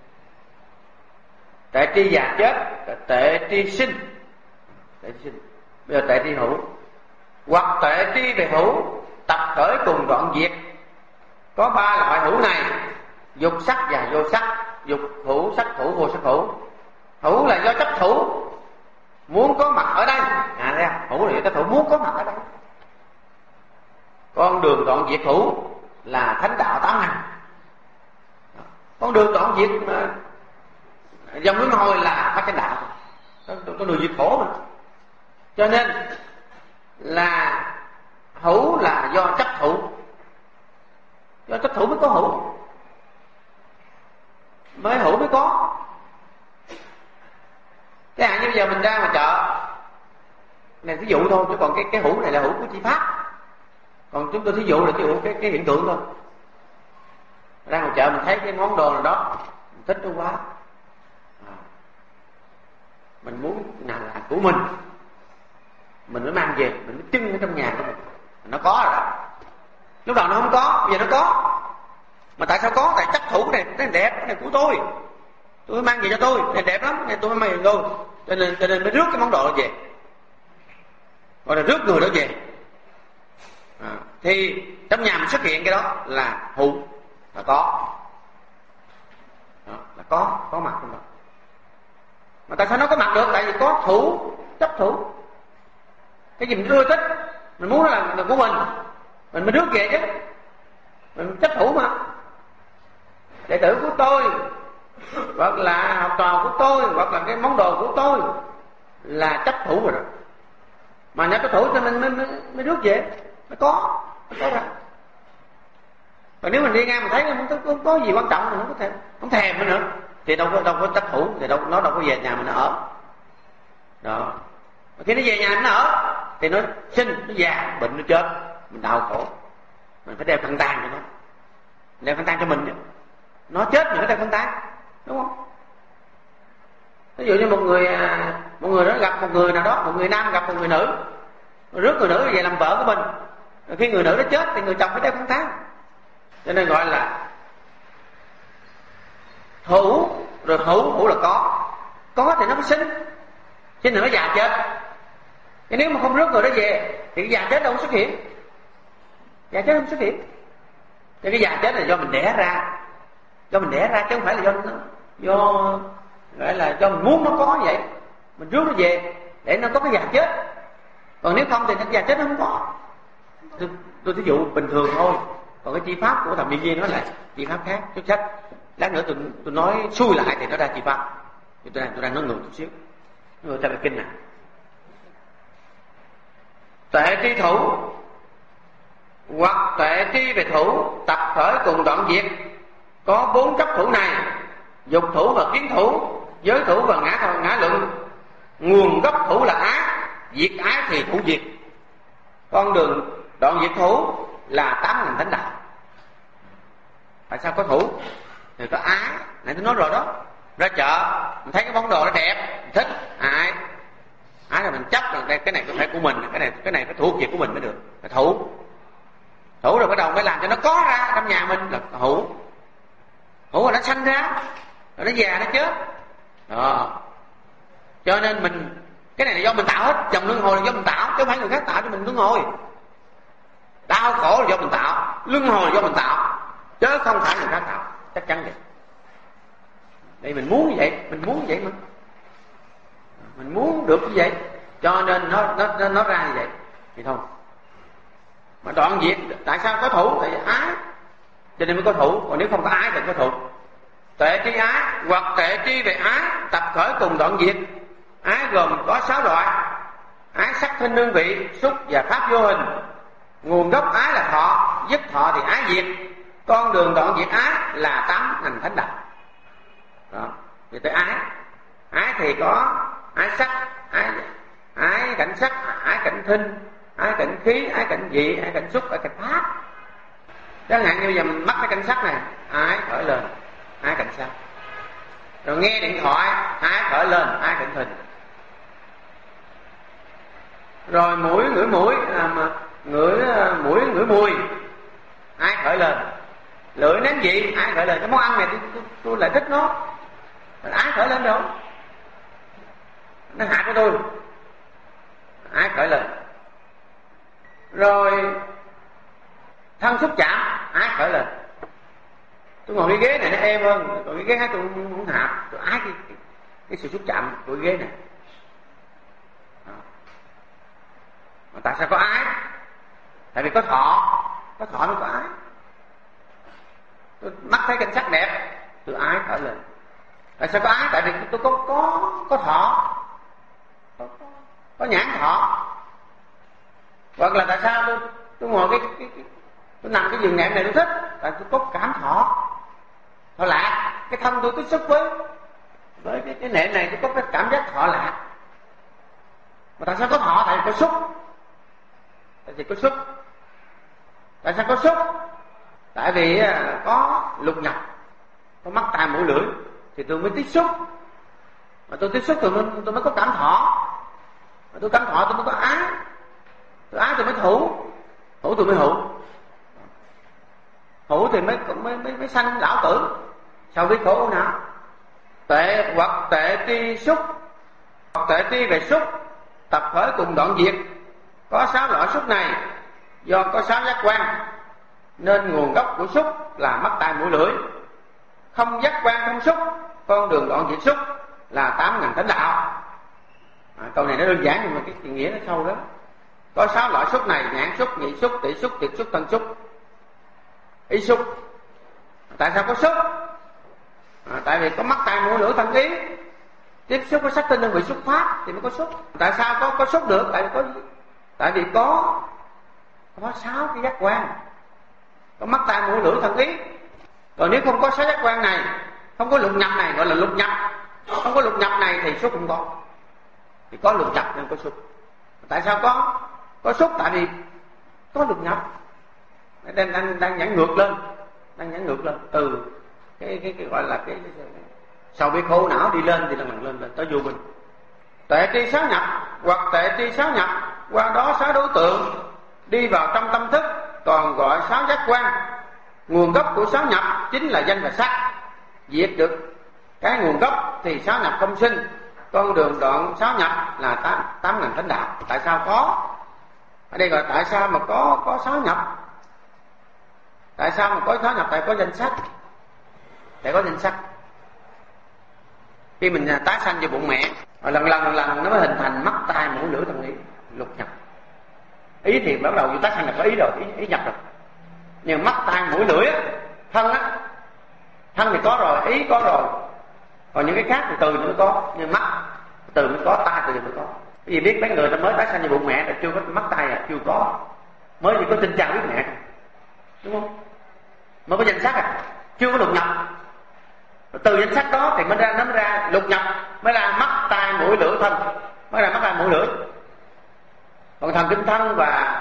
Tệ tri già chết, tệ tri sinh. Tệ tri sinh. Bây giờ tệ tri hữu. Hoặc tệ tri về hữu, tập khởi cùng đoạn diệt. Có 3 loại hữu này: dục sắc và vô sắc. dục thủ, sắc thủ, vô sắc thủ. Thủ là do chấp thủ muốn có mặt ở đây, thấy không? Thủ là do chấp thủ muốn có mặt ở đây. Con đường đoạn diệt thủ là thánh đạo tám hành. Con đường đoạn diệt dòng luân hồi là phát chánh đạo, con đường diệt khổ mà. Cho nên là hữu là do chấp thủ, do chấp thủ mới có hữu, mới hữu mới có. Cái hạn như bây giờ mình ra ngoài chợ này, thí dụ thôi, chứ còn cái hữu này là hữu của chi pháp. Còn chúng tôi thí dụ là thí dụ cái hiện tượng thôi. Ra ngoài chợ mình thấy cái món đồ nào đó mình thích nó quá, mình muốn là của mình mới mang về, mình mới trưng ở trong nhà của mình. Nó có rồi đó. Lúc đầu nó không có, bây giờ nó có. Mà tại sao có? Tại chấp thủ này, cái này đẹp, cái này của tôi mới mang về cho tôi, cái này đẹp lắm, này tôi mới mang về tôi. Cho nên mới rước cái món đồ đó về, gọi là rước người đó về. Thì trong nhà mình xuất hiện cái đó là hữu, là có. Đó, là có mặt trong đó. Mà tại sao nó có mặt được? Tại vì có thủ, chấp thủ. Cái gì mình ưa thích, mình muốn nó là của mình mới rước về chứ. Mình chấp thủ mà. Đệ tử của tôi, hoặc là học trò của tôi, hoặc là cái món đồ của tôi là chấp thủ rồi đó. Mà nhập chấp thủ cho mình mới rước về, nó có ra. Còn nếu mình đi ngang mình thấy không có gì quan trọng, mình không thèm nữa thì đâu có chấp thủ, thì nó đâu có về nhà mình ở. Đó. Mà khi nó về nhà nó ở thì nó sinh, nó già, bệnh, nó chết, mình đau khổ. Mình phải đeo khăn tang cho nó, đeo khăn tang cho mình chứ. Nó chết mình phải đeo khăn tang, đúng không? Ví dụ như một người đó gặp một người nào đó, một người nam gặp một người nữ, rước người nữ về làm vợ của mình. Rồi khi người nữ đó chết thì người chồng phải đeo khăn tang. Cho nên gọi là thủ, rồi hữu là có thì nó mới sinh thì nó già chết. Chứ nếu mà không rước người đó về thì cái già chết đâu có xuất hiện, già chết không xuất hiện. Thì cái già chết là do mình đẻ ra, chứ không phải là do gọi là do mình muốn nó có vậy, mình rước nó về để nó có cái già chết. Còn nếu không thì cái già chết nó không có. Tôi thí dụ bình thường thôi. Còn cái chi pháp của thằng Biên Viên nó là chi pháp khác, chút sách. Lát nữa tôi nói xuôi lại thì nó ra chi pháp. Tôi đang nói ngược chút xíu. Người ta là kinh này. Tuệ tri thủ hoặc tuệ tri về thủ, tập khởi cùng đoạn diệt. Có 4 chấp thủ này: dục thủ và kiến thủ, giới thủ và ngã luận. Nguồn gốc thủ là ái, diệt ái thì thủ diệt. Con đường đoạn diệt thủ là 8 ngành thánh đạo. Tại sao có thủ? Thì có ái, nãy tôi nói rồi đó. Ra chợ mình thấy cái món đồ nó đẹp, mình thích, ái là mình chấp là cái này có phải của mình, cái này phải thuộc về của mình mới được, là thủ rồi bắt đầu mới làm cho nó có ra trong nhà mình là hữu rồi nó sanh ra, rồi nó già nó chết đó. Cho nên mình cái này là do mình tạo hết, dòng luân hồi là do mình tạo, chứ không phải người khác tạo cho mình luân hồi. Đau khổ là do mình tạo, luân hồi là do mình tạo, chứ không phải người khác tạo, chắc chắn vậy. Đây mình muốn như vậy mà mình muốn được như vậy, cho nên nó ra như vậy thì thôi. Mà đoạn diệt tại sao có thủ? Tại vì ái cho nên mới có thủ, còn nếu không có ái thì không có thủ. Tuệ tri ái hoặc tuệ tri về ái, tập khởi cùng đoạn diệt. Ái gồm có 6 loại: ái sắc thinh hương vị, xúc và pháp vô hình. Nguồn gốc ái là thọ, dứt thọ thì ái diệt. Con đường đoạn diệt ái là 8 ngành thánh đạo. Đó. Thì tới ái thì có ái sắc, ái cảnh sắc, ái cảnh thinh, ái cảnh khí, ái cảnh vị, ái cảnh xúc, ái cảnh pháp. Chẳng hạn như bây giờ mình mắc cái cảnh sắc này, ái khởi lên, ái cảnh sắc. Rồi nghe điện thoại, ái khởi lên, ái cảnh thinh. Rồi mũi ngửi mùi, ái khởi lên. Lưỡi nếm vị, ái khởi lên. Cái món ăn này tôi lại thích nó, ái khởi lên đâu, nó hại của tôi, ái khởi lên. Rồi thân xúc chạm, ái khởi lên. Tôi ngồi cái ghế này nó êm hơn, còn cái ghế khác tôi không hợp. Tôi ái cái sự xúc chạm của cái ghế này. Mà tại sao có ái? Tại vì có thọ mới có ái. Tôi mắt thấy cảnh sắc đẹp, tôi ái khởi lên. Tại sao có ái? Tại vì tôi có thọ, có nhãn thọ. Hoặc là tại sao tôi ngồi tôi nằm cái giường nệm này tôi thích, tại tôi có cảm thọ lạ. Cái thân tôi tiếp xúc với cái nệm này, tôi có cái cảm giác thọ lạ. Mà tại sao có thọ? Tại vì có xúc. Tại vì có xúc. Tại sao có xúc? Tại vì có lục nhập, có mắt tai mũi lưỡi thì tôi mới tiếp xúc. Mà tôi tiếp xúc thì tôi mới có cảm thọ. Mà tôi cảm thọ tôi mới có ái. Tôi ái tôi mới thủ tôi mới hữu. Hữu thì mới sanh lão tử. Sao biết khổ nào? Tệ hoặc tệ tri xúc, hoặc tệ tri về xúc, tập khởi cùng đoạn diệt. Có 6 loại xúc này, do có 6 giác quan nên nguồn gốc của xúc là mắt tai mũi lưỡi. Không giác quan không xúc, con đường đoạn diệt xúc là 8.000 thánh đạo. Câu này nó đơn giản nhưng mà cái nghĩa nó sâu lắm. Có 6 loại xúc này: nhãn xúc, nhị xúc, tỷ xúc, thiệt xúc, thân xúc, ý xúc. Tại sao có xúc? Tại vì có mắt tai mũi lưỡi thân ý tiếp xúc với sắc tinh đơn vị xúc pháp thì mới có xúc. Tại sao có xúc được? Tại vì có 6 cái giác quan, có mắt tai mũi lưỡi thân ý. Còn nếu không có 6 giác quan này, không có lục nhập này, gọi là lục nhập, không có lục nhập này thì xúc không có. Thì có lục nhập nên có xúc. Tại sao có xúc? Tại vì có lục nhập. Đang nhảy ngược lên, từ cái gọi là cái sau bị khổ não đi lên thì là mình lên tới vô minh. Tệ tri 6 nhập hoặc tệ tri 6 nhập, qua đó 6 đối tượng đi vào trong tâm thức, còn gọi 6 giác quan. Nguồn gốc của 6 nhập chính là danh và sắc. Diệt được cái nguồn gốc thì 6 nhập không sinh. Con đường đoạn 6 nhập là 8.000 thánh đạo. Tại sao có? Ở đây gọi tại sao mà có 6 nhập? Tại sao mà có 6 nhập? Tại có danh sắc. Tại có danh sắc. Khi mình tái sanh vào bụng mẹ, lần lần nó mới hình thành mắt tai mũi lưỡi thân ý, lục nhập. Ý thì bắt đầu tái sanh là có ý rồi, ý nhập rồi. Nhưng mắt tai mũi lưỡi thân thì có rồi, ý có rồi. Còn những cái khác thì từ nó mới có. Nhưng mắt từ mới có, tai từ mới có. Cái gì biết mấy người ta mới tái sanh vào bụng mẹ là chưa có mắt tai chưa có, mới chỉ có tinh cha biết mẹ, đúng không? Mới có danh sắc chưa có lục nhập. Từ danh sắc đó thì mới ra lục nhập, mới là mắt tai mũi lưỡi thân, mới là mắt tai mũi lưỡi. Còn thần kinh thân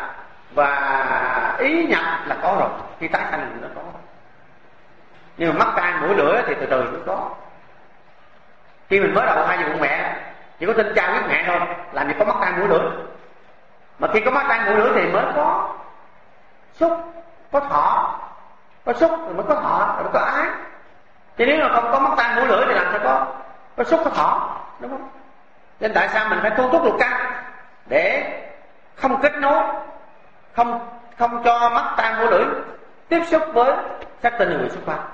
và ý nhập là có rồi, khi tái sanh thì nó có. Nhưng mà mắt tai mũi lưỡi thì từ mới có. Khi mình mới đầu thai vào bụng mẹ chỉ có tinh cha biết mẹ thôi, làm gì có mắt tai mũi lưỡi. Mà khi có mắt tai mũi lưỡi thì mới có xúc, có thọ. Có xúc thì mới có thọ, rồi mới có ái. Chứ nếu mà không có mắt tai mũi lưỡi thì làm sao có xúc có thọ, đúng không? Nên tại sao mình phải tu túc lục căn để không kết nối, không cho mắt tai mũi lưỡi tiếp xúc với sắc tinh người xúc pháp.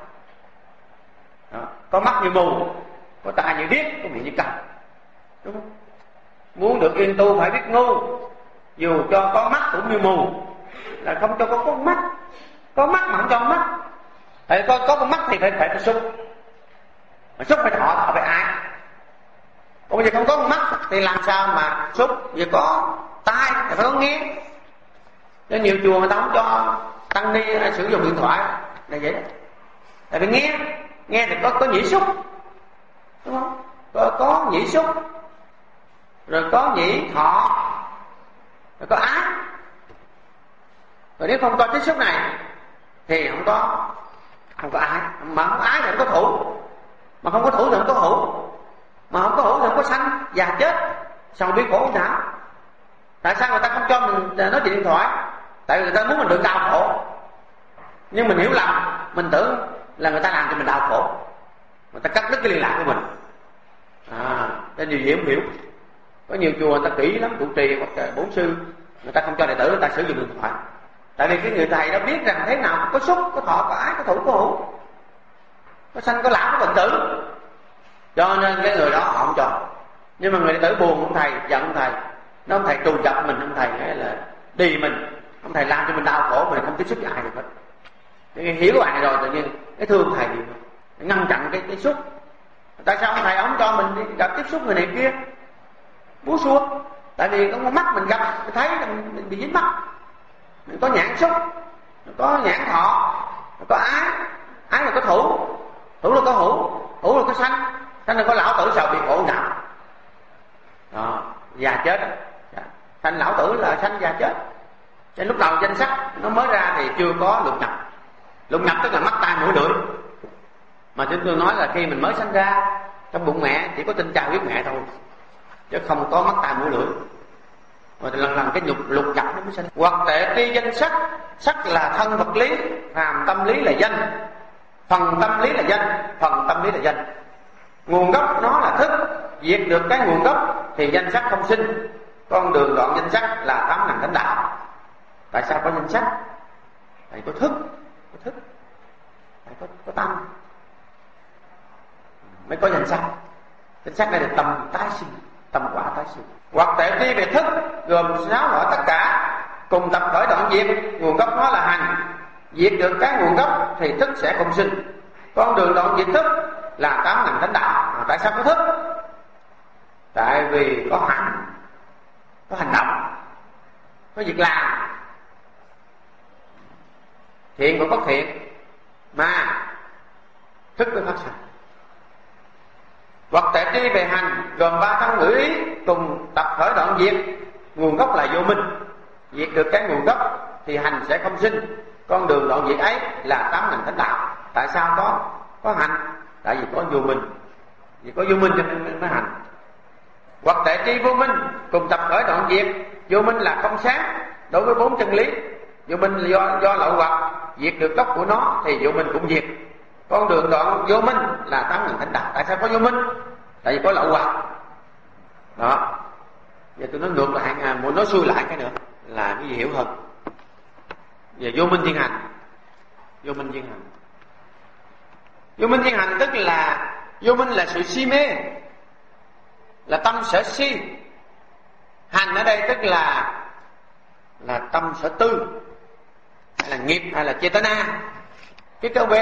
Có mắt như mù, có tai như điếc, có miệng như câm, đúng không? Muốn được yên tu phải biết ngu, dù cho có mắt cũng như mù, là không cho có mắt. Có mắt mà không cho mắt. Tại có con mắt thì phải xúc. Mà xúc phải thọ phải ái. Còn bây giờ không có con mắt thì làm sao mà xúc? Giờ có tai thì phải có nghe. Cho nhiều chùa người ta không cho tăng ni sử dụng điện thoại là vậy đó. Tại vì nghe thì có nhĩ xúc, đúng không? Có nhĩ xúc, rồi có nhĩ thọ, rồi có ái. Rồi nếu không có tiếp xúc này thì không có ái. Mà không ái thì không có thủ, mà không có thủ thì không có hữu, mà không có hữu thì không có sanh già chết, sao biết khổ não? Tại sao người ta không cho mình nói chuyện điện thoại? Tại vì người ta muốn mình được đau khổ. Nhưng mình hiểu lầm, mình tưởng là người ta làm cho mình đau khổ, người ta cắt đứt cái liên lạc của mình. Nên điều gì không hiểu. Có nhiều chùa người ta kỹ lắm, trụ trì hoặc bổn sư, người ta không cho đệ tử người ta sử dụng điện thoại. Tại vì cái người thầy đã biết rằng thế nào có xúc, có thọ, có ái, có thủ, có hữu. có sanh có lão có bệnh tử, cho nên cái người đó họ không cho. Nhưng mà người đệ tử buồn ông thầy, giận ông thầy, nó ông thầy trù dập mình, ông thầy hay là đì mình, ông thầy làm cho mình đau khổ, mình không tiếp xúc với ai được hết. Thì hiểu bài này rồi tự nhiên cái thương thầy gì ngăn chặn cái xúc. Tại sao ông thầy ông cho mình đi gặp tiếp xúc người này kia búa xua? Tại vì con mắt mình gặp thấy mình bị dính mắt, mình có nhãn xúc, có nhãn thọ, có ái là có thủ là có hữu là có sanh là có lão tử, sao bị khổ não đó, già chết. Sanh lão tử là sanh già chết. Cho lúc đầu danh sắc nó mới ra thì chưa có lục nhập. Lục nhập tức là mắt tai mũi lưỡi, mà chúng tôi nói là khi mình mới sanh ra trong bụng mẹ chỉ có tinh cha huyết mẹ thôi, chứ không có mắt tai mũi lưỡi. Rồi lần lần cái lục nhập nó mới sinh. Hoặc tệ tri danh sắc, sắc là thân vật lý, phàm tâm lý là danh, phần tâm lý là danh, phần tâm lý là danh. Nguồn gốc nó là thức, diệt được cái nguồn gốc thì danh sắc không sinh. Con đường đoạn danh sắc là tám ngành thánh đạo. Tại sao có danh sắc? Tại có thức, tại có tâm mới có danh sắc. Danh sắc này là tâm tái sinh, tâm quả tái sinh. Hoặc tệ tri về thức gồm 6 loại tất cả, cùng tập khởi đoạn diệt. Nguồn gốc nó là hành, diệt được cái nguồn gốc thì thức sẽ không sinh. Con đường đoạn diệt thức là tám ngành thánh đạo. Tại sao có thức? Tại vì có hành, có hành động, có việc làm, thiện và bất thiện mà thức mới phát sinh. Hoặc tệ tri về hành gồm 3 thân ngữ ý, cùng tập khởi đoạn diệt. Nguồn gốc là vô minh, diệt được cái nguồn gốc thì hành sẽ không sinh. Con đường đoạn diệt ấy là tám ngành thánh đạo. Tại sao có hành? Tại vì có vô minh, vì có vô minh cho nên mới hành. Hoặc tệ tri vô minh cùng tập khởi đoạn diệt. Vô minh là không sáng đối với 4 chân lý. Vô minh là do lậu hoặc, diệt được gốc của nó thì vô minh cũng diệt. Con đường đoạn vô minh là tám ngành thánh đạo. Tại sao có vô minh? Tại vì có lậu hoặc đó. Giờ tôi nói ngược lại, muốn nói xuôi lại cái nữa là cái gì hiểu hơn. Về vô minh thiên hành. Vô minh thiên hành, vô minh thiên hành tức là vô minh là sự si mê, là tâm sở si. Hành ở đây tức là tâm sở tư, hay là nghiệp, hay là chetana. Phía câu B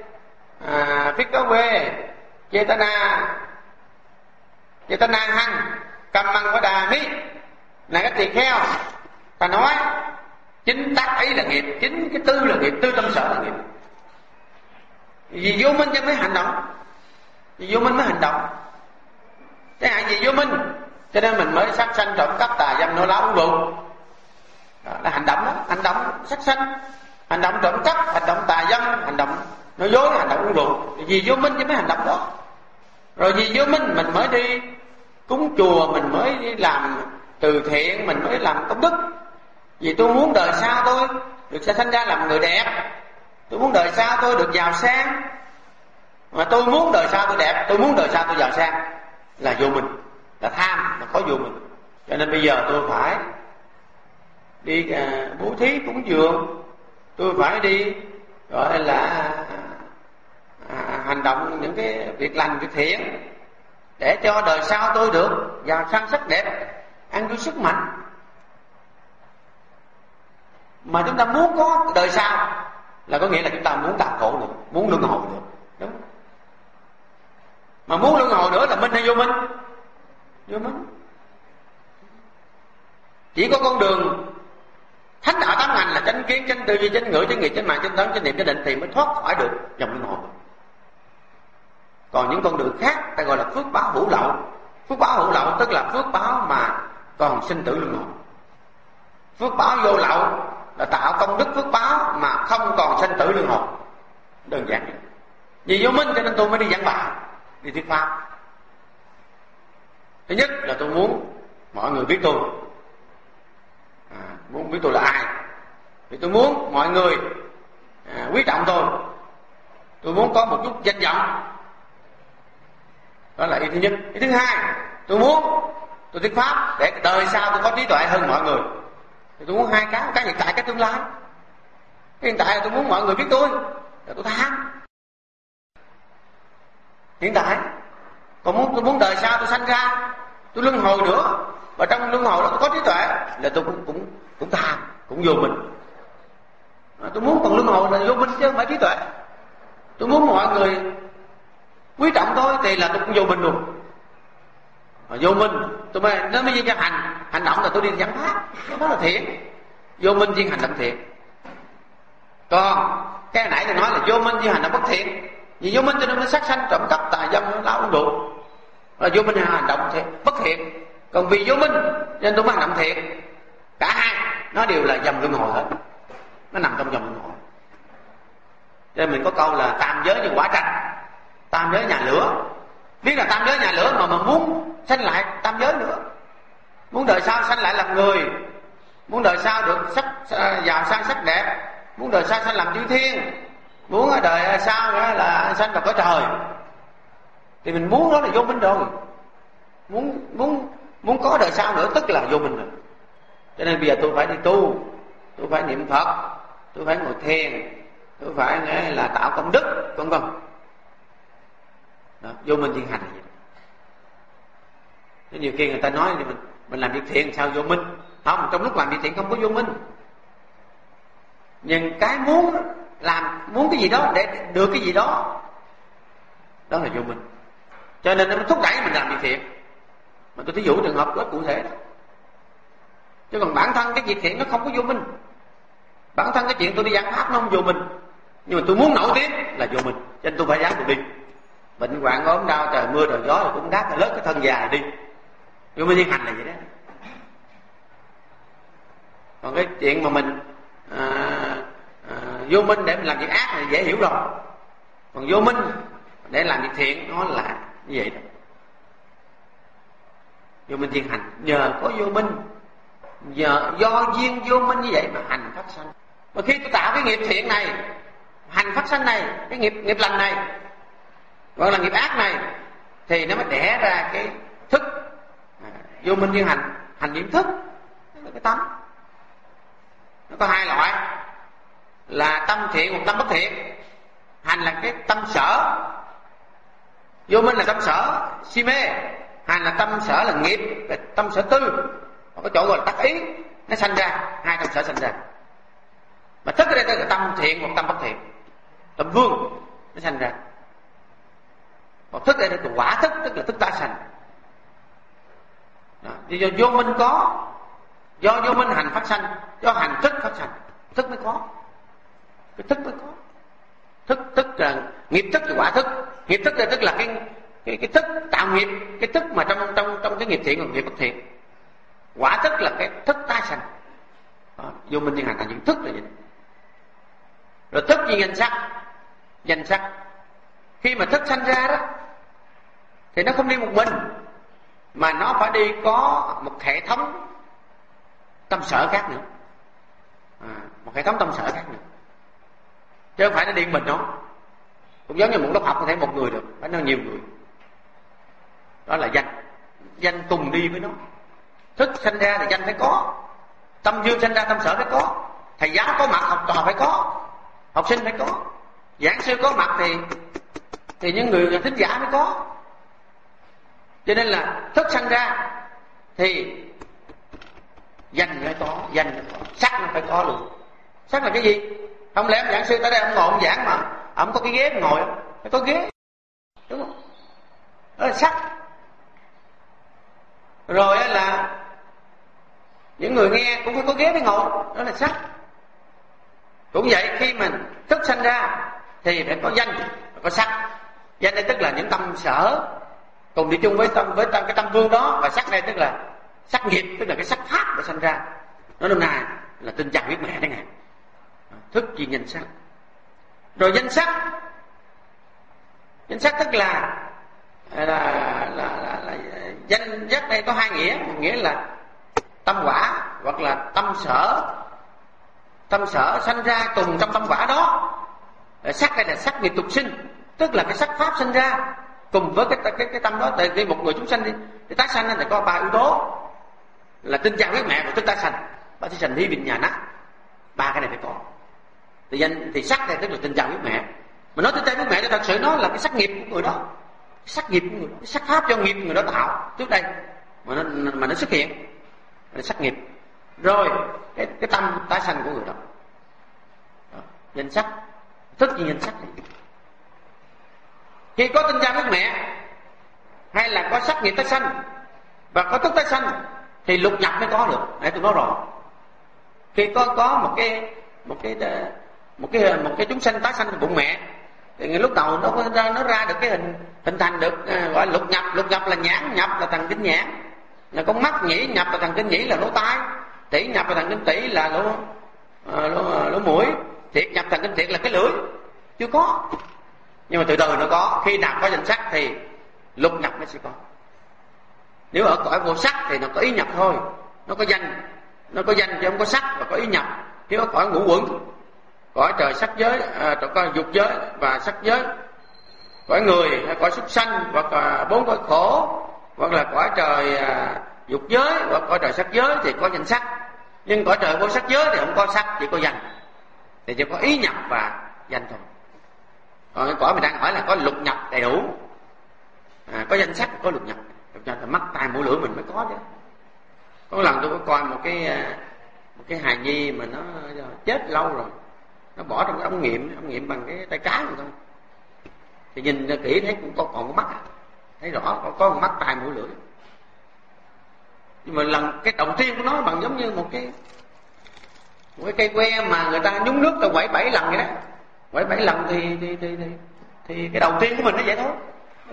chetana hăng cầm măng có đà mí. Này cái tỳ kheo, ta nói chính tác ấy là nghiệp, chính cái tư là nghiệp, tư tâm sở là nghiệp. Vì vô minh cho mới hành động, vì vô minh mới hành động. Cái hại gì vô minh, cho nên mình mới sát sanh trộm cắp tà dâm nô láo uống rượu. Đó là hành động đó, hành động sát sanh, hành động trộm cắp, hành động tà dâm, hành động nói dối, hành động uống rượu. Vì vô minh cho mới hành động đó. Rồi vì vô minh mình mới đi cúng chùa, mình mới đi làm từ thiện, mình mới làm công đức. Vì tôi muốn đời sau tôi được sẽ sinh ra làm người đẹp, tôi muốn đời sau tôi được giàu sang, mà tôi muốn đời sau tôi đẹp, tôi muốn đời sau tôi giàu sang, là vô minh, là tham, là có vô minh. Cho nên bây giờ tôi phải đi bố thí cúng dường, tôi phải đi gọi là hành động những cái việc lành, việc thiện, để cho đời sau tôi được giàu sang sắc đẹp, an vui sức mạnh. Mà chúng ta muốn có đời sau là có nghĩa là chúng ta muốn đau khổ nữa, muốn luân hồi nữa, đúng. Mà muốn luân hồi nữa là minh hay vô minh? Vô minh. Chỉ có con đường thánh đạo tám ngành là chánh kiến, chánh tư duy, chánh ngữ, chánh nghiệp, chánh mạng, chánh tấn, chánh niệm, chánh định thì mới thoát khỏi được dòng luân hồi. Còn những con đường khác ta gọi là phước báo hữu lậu. Phước báo hữu lậu tức là phước báo mà còn sinh tử luân hồi. Phước báo vô lậu là tạo công đức phước báo mà không còn sinh tử luân hồi. Đơn giản vậy. Vì vô minh cho nên tôi mới đi giảng bài, đi thuyết pháp. Thứ nhất là tôi muốn mọi người biết tôi, muốn biết tôi là ai. Vì tôi muốn mọi người quý trọng tôi muốn có một chút danh vọng. Đó là ý thứ nhất. Ý thứ hai, tôi muốn tôi thuyết pháp để đời sau tôi có trí tuệ hơn mọi người. Thì tôi muốn hai cái hiện tại, cái tương lai. Cái hiện tại là tôi muốn mọi người biết tôi, là tôi tham. hiện tại. Còn tôi muốn đời sau tôi sanh ra, tôi luân hồi nữa, và trong luân hồi đó tôi có trí tuệ, là tôi cũng tham, cũng vô minh. Tôi muốn còn luân hồi là vô minh chứ không phải trí tuệ. Tôi muốn mọi người quý trọng tôi thì là tôi cũng vô minh luôn. Mà vô minh tôi mới duyên cho hành động là tôi đi giảng pháp, đó là thiện. Vô minh duyên hành động thiện. Còn cái nãy tôi nói là vô minh duyên hành động bất thiện. Vì vô minh cho nên nó sát sanh, trộm cắp, tà dâm, láo uống rượu, là vô minh hành động bất thiện. Còn vì vô minh nên tôi mới hành động thiện. Cả hai nó đều là dòng luân hồi hết, nó nằm trong dòng luân hồi. Cho nên mình có câu là tam giới như quả tranh, tam giới nhà lửa. Biết là tam giới nhà lửa mà muốn sanh lại tam giới nữa, muốn đời sau sanh lại làm người, muốn đời sau được giàu sang sắc đẹp, muốn đời sau sanh làm chư thiên, muốn đời sau là sanh vào cõi trời, thì mình muốn đó là vô minh rồi. Muốn có đời sau nữa tức là vô minh rồi. Cho nên bây giờ tôi phải đi tu, tôi phải niệm Phật, tôi phải ngồi thiền, tôi phải là tạo công đức, vân vân. Vô minh thiên hành là vậy. Nhiều khi người ta nói thì mình làm việc thiện sao vô minh? Không, trong lúc làm việc thiện không có vô minh. Nhưng cái muốn cái gì đó để được cái gì đó, đó là vô minh. Cho nên nó thúc đẩy mình làm việc thiện. Mà tôi thí dụ trường hợp rất cụ thể đó. Chứ còn bản thân cái việc thiện nó không có vô minh. Bản thân cái chuyện tôi đi giảng pháp nó không vô minh. Nhưng mà tôi muốn nổi tiếng là vô minh. Cho nên tôi phải dám tôi đi. Bệnh hoạn ốm đau trời mưa trời gió thì cũng đáp là lớn cái thân già đi. Vô minh thiên hành là vậy đó. Còn cái chuyện mà mình vô minh để mình làm việc ác thì dễ hiểu rồi. Còn vô minh để làm việc thiện nó là như vậy đó. Vô minh thiên hành, nhờ có vô minh, do duyên vô minh như vậy mà hành phát sanh. Mà khi tôi tạo cái nghiệp thiện này, hành phát sanh này, cái nghiệp lành này, gọi là nghiệp ác này, thì nó mới đẻ ra cái thức. Vô minh thiên hành niệm thức, đó là cái tâm. Nó có hai loại, là tâm thiện hoặc tâm bất thiện. Hành là cái tâm sở, vô minh là tâm sở si mê, hành là tâm sở là nghiệp, tâm sở tư. Có chỗ gọi là tác ý, nó sanh ra hai tâm sở sanh ra. Mà thức ở đây là tâm thiện hoặc tâm bất thiện, tâm vương nó sanh ra. Còn thức ở đây là quả thức, tức là thức tái sanh. Do vô minh có, do vô minh hành phát sanh, do hành thức phát sanh, thức mới có, cái thức mới có. Thức là nghiệp thức là quả thức. Nghiệp thức là tức là cái thức tạo nghiệp, cái thức mà trong cái nghiệp thiện và nghiệp bất thiện. Quả thức là cái thức tái sanh. Vô minh thiên hành là những thức là vậy. Rồi thức như danh sắc. Khi mà thức sanh ra đó thì nó không đi một mình, mà nó phải đi có một hệ thống tâm sở khác nữa. Một hệ thống tâm sở khác nữa, chứ không phải nó đi mình nó. Cũng giống như một lớp học có thể một người được, phải nó nhiều người. Đó là danh cùng đi với nó. Thức sanh ra thì danh phải có, tâm dương sanh ra tâm sở phải có, thầy giáo có mặt học trò phải có, học sinh phải có, giảng sư có mặt thì những người thính giả mới có. Cho nên là thức sanh ra thì danh phải có, sắc nó phải có luôn. Sắc là cái gì? Không lẽ ông giảng sư tới đây ông ngồi ông giảng mà ông có cái ghế ông ngồi, phải có ghế, đúng không? Đó là sắc. Rồi là những người nghe cũng phải có ghế để ngồi, đó là sắc. Cũng vậy, khi mình thức sanh ra thì phải có danh, có sắc. Danh đây tức là những tâm sở cùng đi chung với cái tâm vương đó, và sắc đây tức là sắc nghiệp, tức là cái sắc pháp để sanh ra. Nó nôm na là tinh chân huyết mẹ đấy ngài. Thức chuyên danh sắc. Rồi danh sắc tức là danh sắc đây có hai nghĩa. Một nghĩa là tâm quả hoặc là tâm sở sanh ra cùng trong tâm quả đó. Sắc đây là sắc nghiệp tục sinh, tức là cái sắc pháp sinh ra cùng với cái tâm đó. Tại vì một người chúng sanh thì tái sanh thì có ba yếu tố là tinh chân huyết mẹ và thức tái sanh, ba thi sanh thi bình nhà nát. Ba cái này phải có. Thì sắc này tức là tinh chân huyết mẹ. Mà nói tinh chân huyết mẹ thì thật sự nó là cái sắc nghiệp của người đó. sắc nghiệp của người đó, sắc pháp cho nghiệp người đó tạo trước đây mà nó xuất hiện, là sắc nghiệp. Rồi cái tâm tái sanh của người đó, danh sắc, thức gì danh sắc này. Khi có tinh cha nước mẹ hay là có sắc nghiệp tái sanh và có thức tái sanh thì lục nhập mới có được. Nãy tôi nói rồi, khi có một cái chúng sanh tái sanh trong bụng mẹ thì lúc đầu nó ra được cái hình thành được gọi là lục nhập. Lục nhập là nhãn nhập là thần kinh nhãn, là con mắt, nhĩ nhập là thần kinh nhĩ là lỗ tai, tỷ nhập là thần kinh tỷ là lỗ mũi, thiệt nhập thần kinh thiệt là cái lưỡi. Chưa có, nhưng mà từ từ nó có. Khi nào có danh sắc thì lục nhập nó sẽ có. Nếu ở cõi vô sắc thì nó có ý nhập thôi, nó có danh chứ không có sắc và có ý nhập. Nếu ở cõi ngũ quẩn, cõi trời sắc giới, cõi dục giới và sắc giới, cõi người hay cõi súc sanh, hoặc là 4 cõi khổ, hoặc là cõi trời dục giới hoặc cõi trời sắc giới thì có danh sắc. Nhưng cõi trời vô sắc giới thì không có sắc, chỉ có danh, thì chỉ có ý nhập và danh thôi. Còn cái cõi mình đang hỏi là có lục nhập đầy đủ, có danh sắc, có lục nhập. Lục nhập là mắt tai mũi lưỡi mình mới có chứ. Có lần tôi có coi một cái hài nhi mà nó chết lâu rồi, nó bỏ trong cái ống nghiệm bằng cái tay cái mà thôi, thì nhìn kỹ thấy cũng còn có mắt, thấy rõ có một mắt tai mũi lưỡi. Nhưng mà cái đầu tiên của nó bằng giống như một cái cây que mà người ta nhúng nước ta quẩy 7 lần vậy đó. Quẩy 7 lần thì cái đầu tiên của mình nó vậy thôi.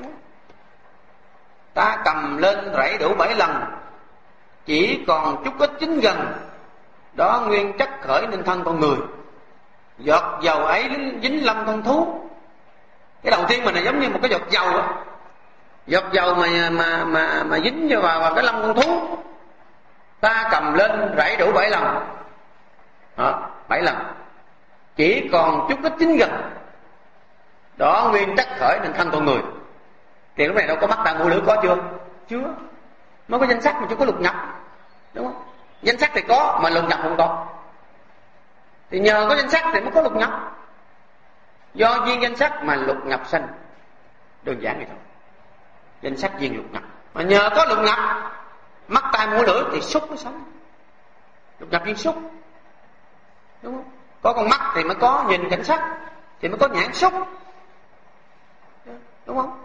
Ta cầm lên rảy đủ 7 lần, chỉ còn chút ít chín gần, đó nguyên chất khởi nên thân con người. Giọt dầu ấy dính lâm con thú. Cái đầu tiên mình là giống như một cái giọt dầu á, giọt dầu mà dính vào cái lâm con thú. Ta cầm lên rảy đủ 7 lần, 7 lần, chỉ còn chút ít chín gần, đó nguyên chất khởi nên thân con người. Thì lúc này đâu có mắt tai mũi lưỡi, có chưa? Mới có danh sắc mà chưa có lục nhập, đúng không? Danh sắc thì có mà lục nhập không có. Thì nhờ có danh sắc thì mới có lục nhập. Do duyên danh sắc mà lục nhập sanh, đơn giản vậy thôi. Danh sắc duyên lục nhập, mà nhờ có lục nhập, mắt tai mũi lưỡi thì xúc nó sống. Lục nhập duyên xúc, đúng không? Có con mắt thì mới có nhìn cảnh sắc, thì mới có nhãn xúc, đúng không?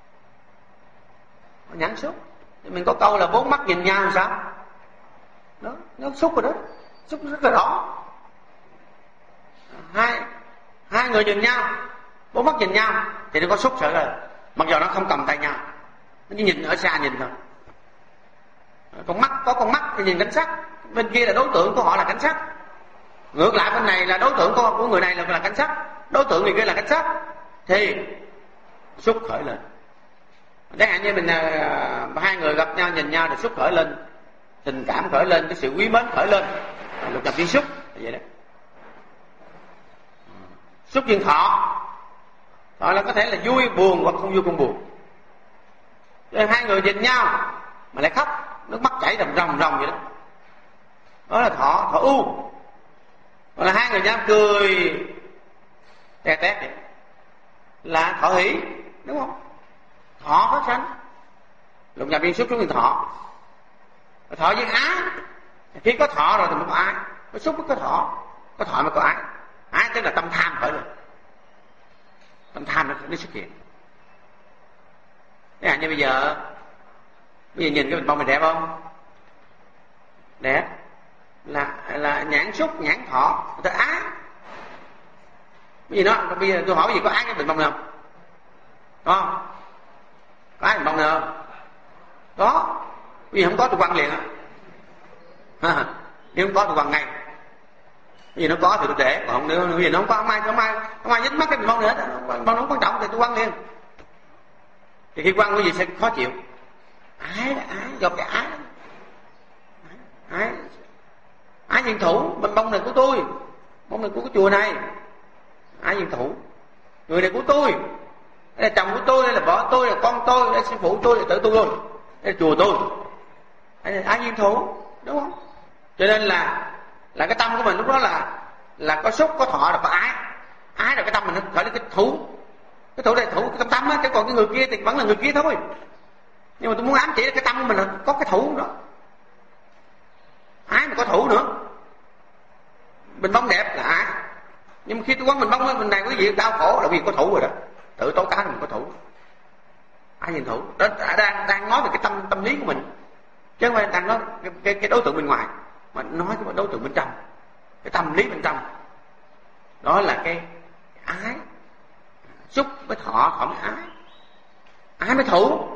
Nhãn xúc. Thì mình có câu là 4 mắt nhìn nhau làm sao? Đó, nó xúc rồi đó, xúc rất là rõ. Hai người nhìn nhau, 4 mắt nhìn nhau thì nó có xúc sợ rồi. Mặc dù nó không cầm tay nhau, nó chỉ nhìn ở xa nhìn thôi. Có con mắt thì nhìn cảnh sắc, bên kia là đối tượng của họ là cảnh sắc. Ngược lại bên này là đối tượng của người này là cảnh sắc, đối tượng người kia là cảnh sắc, thì xúc khởi lên. Chẳng hạn như mình hai người gặp nhau nhìn nhau thì xúc khởi lên, tình cảm khởi lên, cái sự quý mến khởi lên, lục nhập duyên xúc vậy đó. Xúc duyên thọ, thọ là có thể là vui buồn hoặc không vui không buồn. Rồi hai người nhìn nhau mà lại khóc, nước mắt chảy ròng vậy đó, đó là thọ ưu. Còn là hai người nhau cười tè tét vậy là thọ hỷ, đúng không? Thọ phát sanh, lục nhập duyên xúc duyên thọ. Thọ duyên ái, khi có thọ rồi thì mới có ái, có xúc mới có thọ mới có ái. Ái tức là tâm tham khởi lên, tâm tham nó xuất hiện. Thế như bây giờ nhìn cái bình bông này đẹp không? Đẹp, là nhãn xúc, nhãn thọ, người ta ái. Bây giờ tôi hỏi gì có ái cái bình bông này không? Có không? Có ái bình bông này không? Có. Bây giờ không có tôi quăng liền á. Nếu không có tôi quăng ngay. Vì nó có thì tôi để, còn nếu vì nó không có, không ai dính mắt cái bình bông nữa, bình bông nó không quan trọng thì tôi quăng liền. Thì khi quăng cái gì sẽ khó chịu. Ái là ái, do cái ái. Ái diện thủ, bình bông này của tôi, bông này của cái chùa này. Ái diện thủ, người này của tôi, đây là chồng của tôi, đây là vợ tôi, đây là con tôi, đây là sư phụ tôi, đây là tự tôi luôn, đây là chùa tôi. Đây là ái diện thủ, đúng không? Cho nên là cái tâm của mình lúc đó là có xúc, có thọ, là có ái. Ái là cái tâm mình khởi lên cái thú. Cái thủ này thủ cái tâm á, chứ còn cái người kia thì vẫn là người kia thôi. Nhưng mà tôi muốn ám chỉ là cái tâm của mình là có cái thủ đó. Ái mà có thủ nữa. Bình bông đẹp là ái, nhưng mà khi tôi quăng bình bông bên này quý vị đau khổ là vì có thủ rồi đó. Tự tố cáo mình có thủ. Ai nhìn thủ đó đang nói về cái tâm lý của mình, chứ không phải đang nói cái đối tượng bên ngoài, mà nói cái đối tượng bên trong, cái tâm lý bên trong. Đó là cái ái. Xúc với thọ mới ái. Ái mới thủ.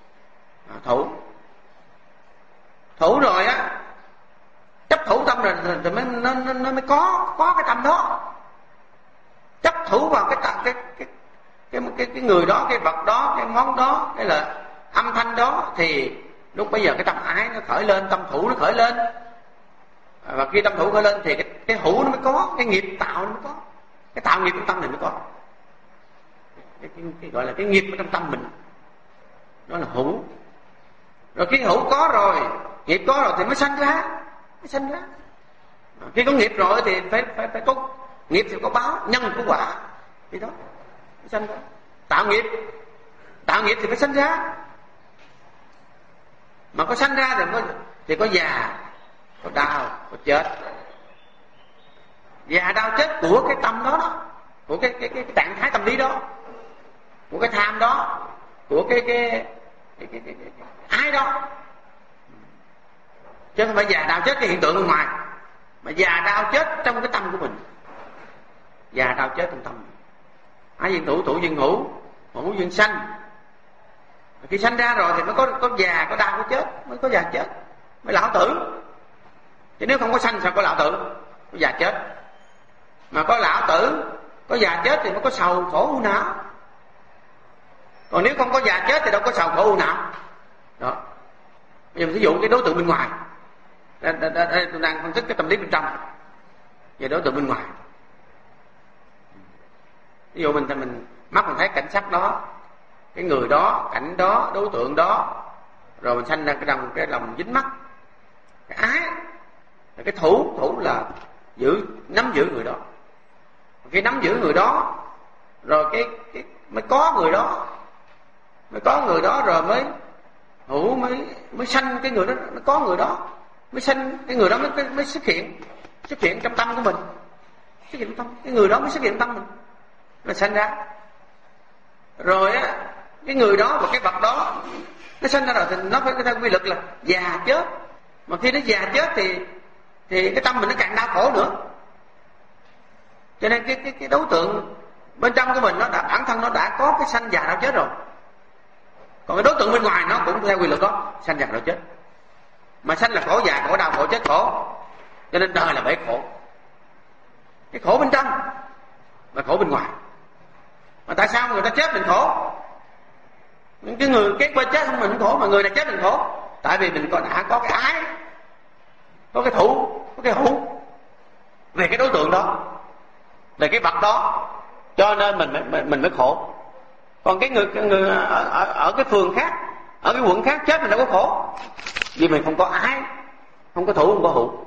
Thủ rồi á, chấp thủ tâm rồi nó mới có cái tâm đó. Chấp thủ vào cái người đó, cái vật đó, cái món đó, cái là âm thanh đó, thì lúc bây giờ cái tâm ái nó khởi lên, tâm thủ nó khởi lên. Và khi tâm thủ khởi lên thì cái hữu nó mới có, cái nghiệp tạo nó mới có, cái tạo nghiệp trong tâm này mới có. Cái gọi là cái nghiệp ở trong tâm mình, đó là hữu. Rồi khi hữu có rồi, nghiệp có rồi thì mới sanh ra. Khi có nghiệp rồi thì phải có nghiệp thì có báo, nhân có quả, thì đó mới sanh ra. Tạo nghiệp thì phải sanh ra. Mà có sanh ra thì có già, có đau, có chết. Già đau chết của cái tâm đó, của cái trạng thái tâm lý đó, của cái tham đó, của cái ái đó. Chứ không phải già đau chết cái hiện tượng bên ngoài, mà già đau chết trong cái tâm của mình. Già đau chết trong tâm mình. Ái duyên thủ, thủ duyên hữu, hữu duyên sanh. Khi sanh ra rồi thì mới có già, có đau, có chết, mới có già chết, mới lão tử. Chứ nếu không có sanh sao có lão tử, có già chết. Mà có lão tử, có già chết thì mới có sầu khổ u não. Còn nếu không có già chết thì đâu có sầu khổ u não. Đó. Bây giờ mình sử dụng cái đối tượng bên ngoài. Đây tôi đang phân tích cái tâm lý bên trong về đối tượng bên ngoài. Ví dụ mình mắt mình thấy cảnh sắc đó, cái người đó, cảnh đó, đối tượng đó, rồi mình sanh ra cái lòng dính mắc, cái ái. Rồi cái thủ là nắm giữ người đó. Khi nắm giữ người đó rồi cái mới có người đó, rồi mới hữu, mới sanh cái người đó, mới có người đó, mới sanh cái người đó, mới xuất hiện trong tâm của mình, xuất hiện trong tâm, cái người đó mới xuất hiện trong tâm mình, là sanh ra. Rồi á, cái người đó và cái vật đó nó sanh ra rồi thì nó phải theo quy luật là già chết. Mà khi nó già chết thì cái tâm mình nó càng đau khổ nữa. Cho nên cái đối tượng bên trong của mình, bản thân nó đã có cái sanh già đau chết rồi. Còn cái đối tượng bên ngoài nó cũng theo quy luật đó, sanh già đau chết. Mà sanh là khổ, già khổ, đau khổ, chết khổ. Cho nên đời là bể khổ. Cái khổ bên trong và khổ bên ngoài. Mà tại sao người ta chết mình khổ? Cái người cái bên chết không mình khổ, mà người này chết mình khổ. Tại vì mình đã có cái ái, có cái thủ, có cái hữu về cái đối tượng đó, về cái vật đó, cho nên mình mới khổ. Còn cái người ở cái phường khác, ở cái quận khác chết mình đâu có khổ, vì mình không có ái, không có thủ, không có hữu.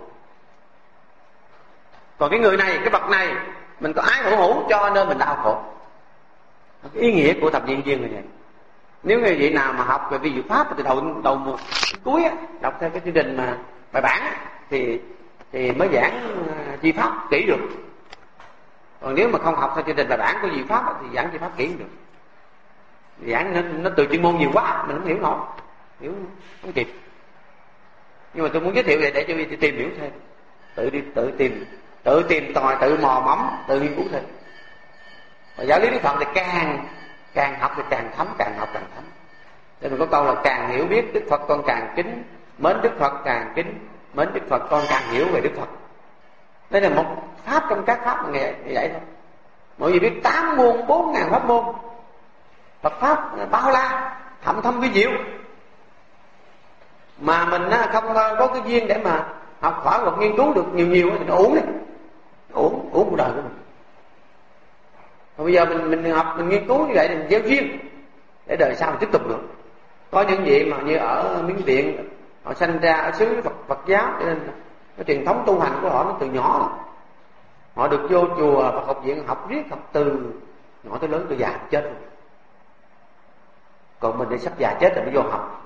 Còn cái người này, cái vật này mình có ái, hữu, cho nên mình đau khổ. Cái ý nghĩa của thập diện duyên là vậy. Nếu người vị nào mà học về vi diệu pháp từ đầu cuối á, đọc theo cái chương trình mà bài bản thì mới giảng chi pháp kỹ được. Còn nếu mà không học theo chương trình bài bản của diệu pháp thì giảng chi pháp kỹ được. Giảng nó từ chuyên môn nhiều quá mình không hiểu nổi, hiểu không kịp. Nhưng mà tôi muốn giới thiệu để cho quý vị tìm hiểu thêm, tự tìm tòi, tự mò mẫm, tự nghiên cứu thêm. Và giáo lý Đức Phật thì càng học thì càng thấm, càng học càng thấm. Nên mình có câu là càng hiểu biết Đức Phật con càng kính, mến Đức Phật càng kính, mến Đức Phật con càng hiểu về Đức Phật. Đây là một pháp trong các pháp mà như vậy thôi. Mọi người biết 8 môn, 4.000 pháp môn. Phật pháp bao la, thậm thâm vi diệu. Mà mình không có cái duyên để mà học hỏi hoặc nghiên cứu được nhiều thì nó uổng đấy. Uổng cuộc đời của mình. Còn bây giờ mình học, mình nghiên cứu như vậy thì mình gieo duyên để đời sau mình tiếp tục được. Có những vị mà như ở Miến Điện, họ sanh ra ở xứ Phật giáo, cho nên cái truyền thống tu hành của họ nó từ nhỏ lắm. Họ được vô chùa Phật học viện học riết, học từ nhỏ tới lớn, tới già chết luôn. Còn mình để sắp già chết rồi mới vô học.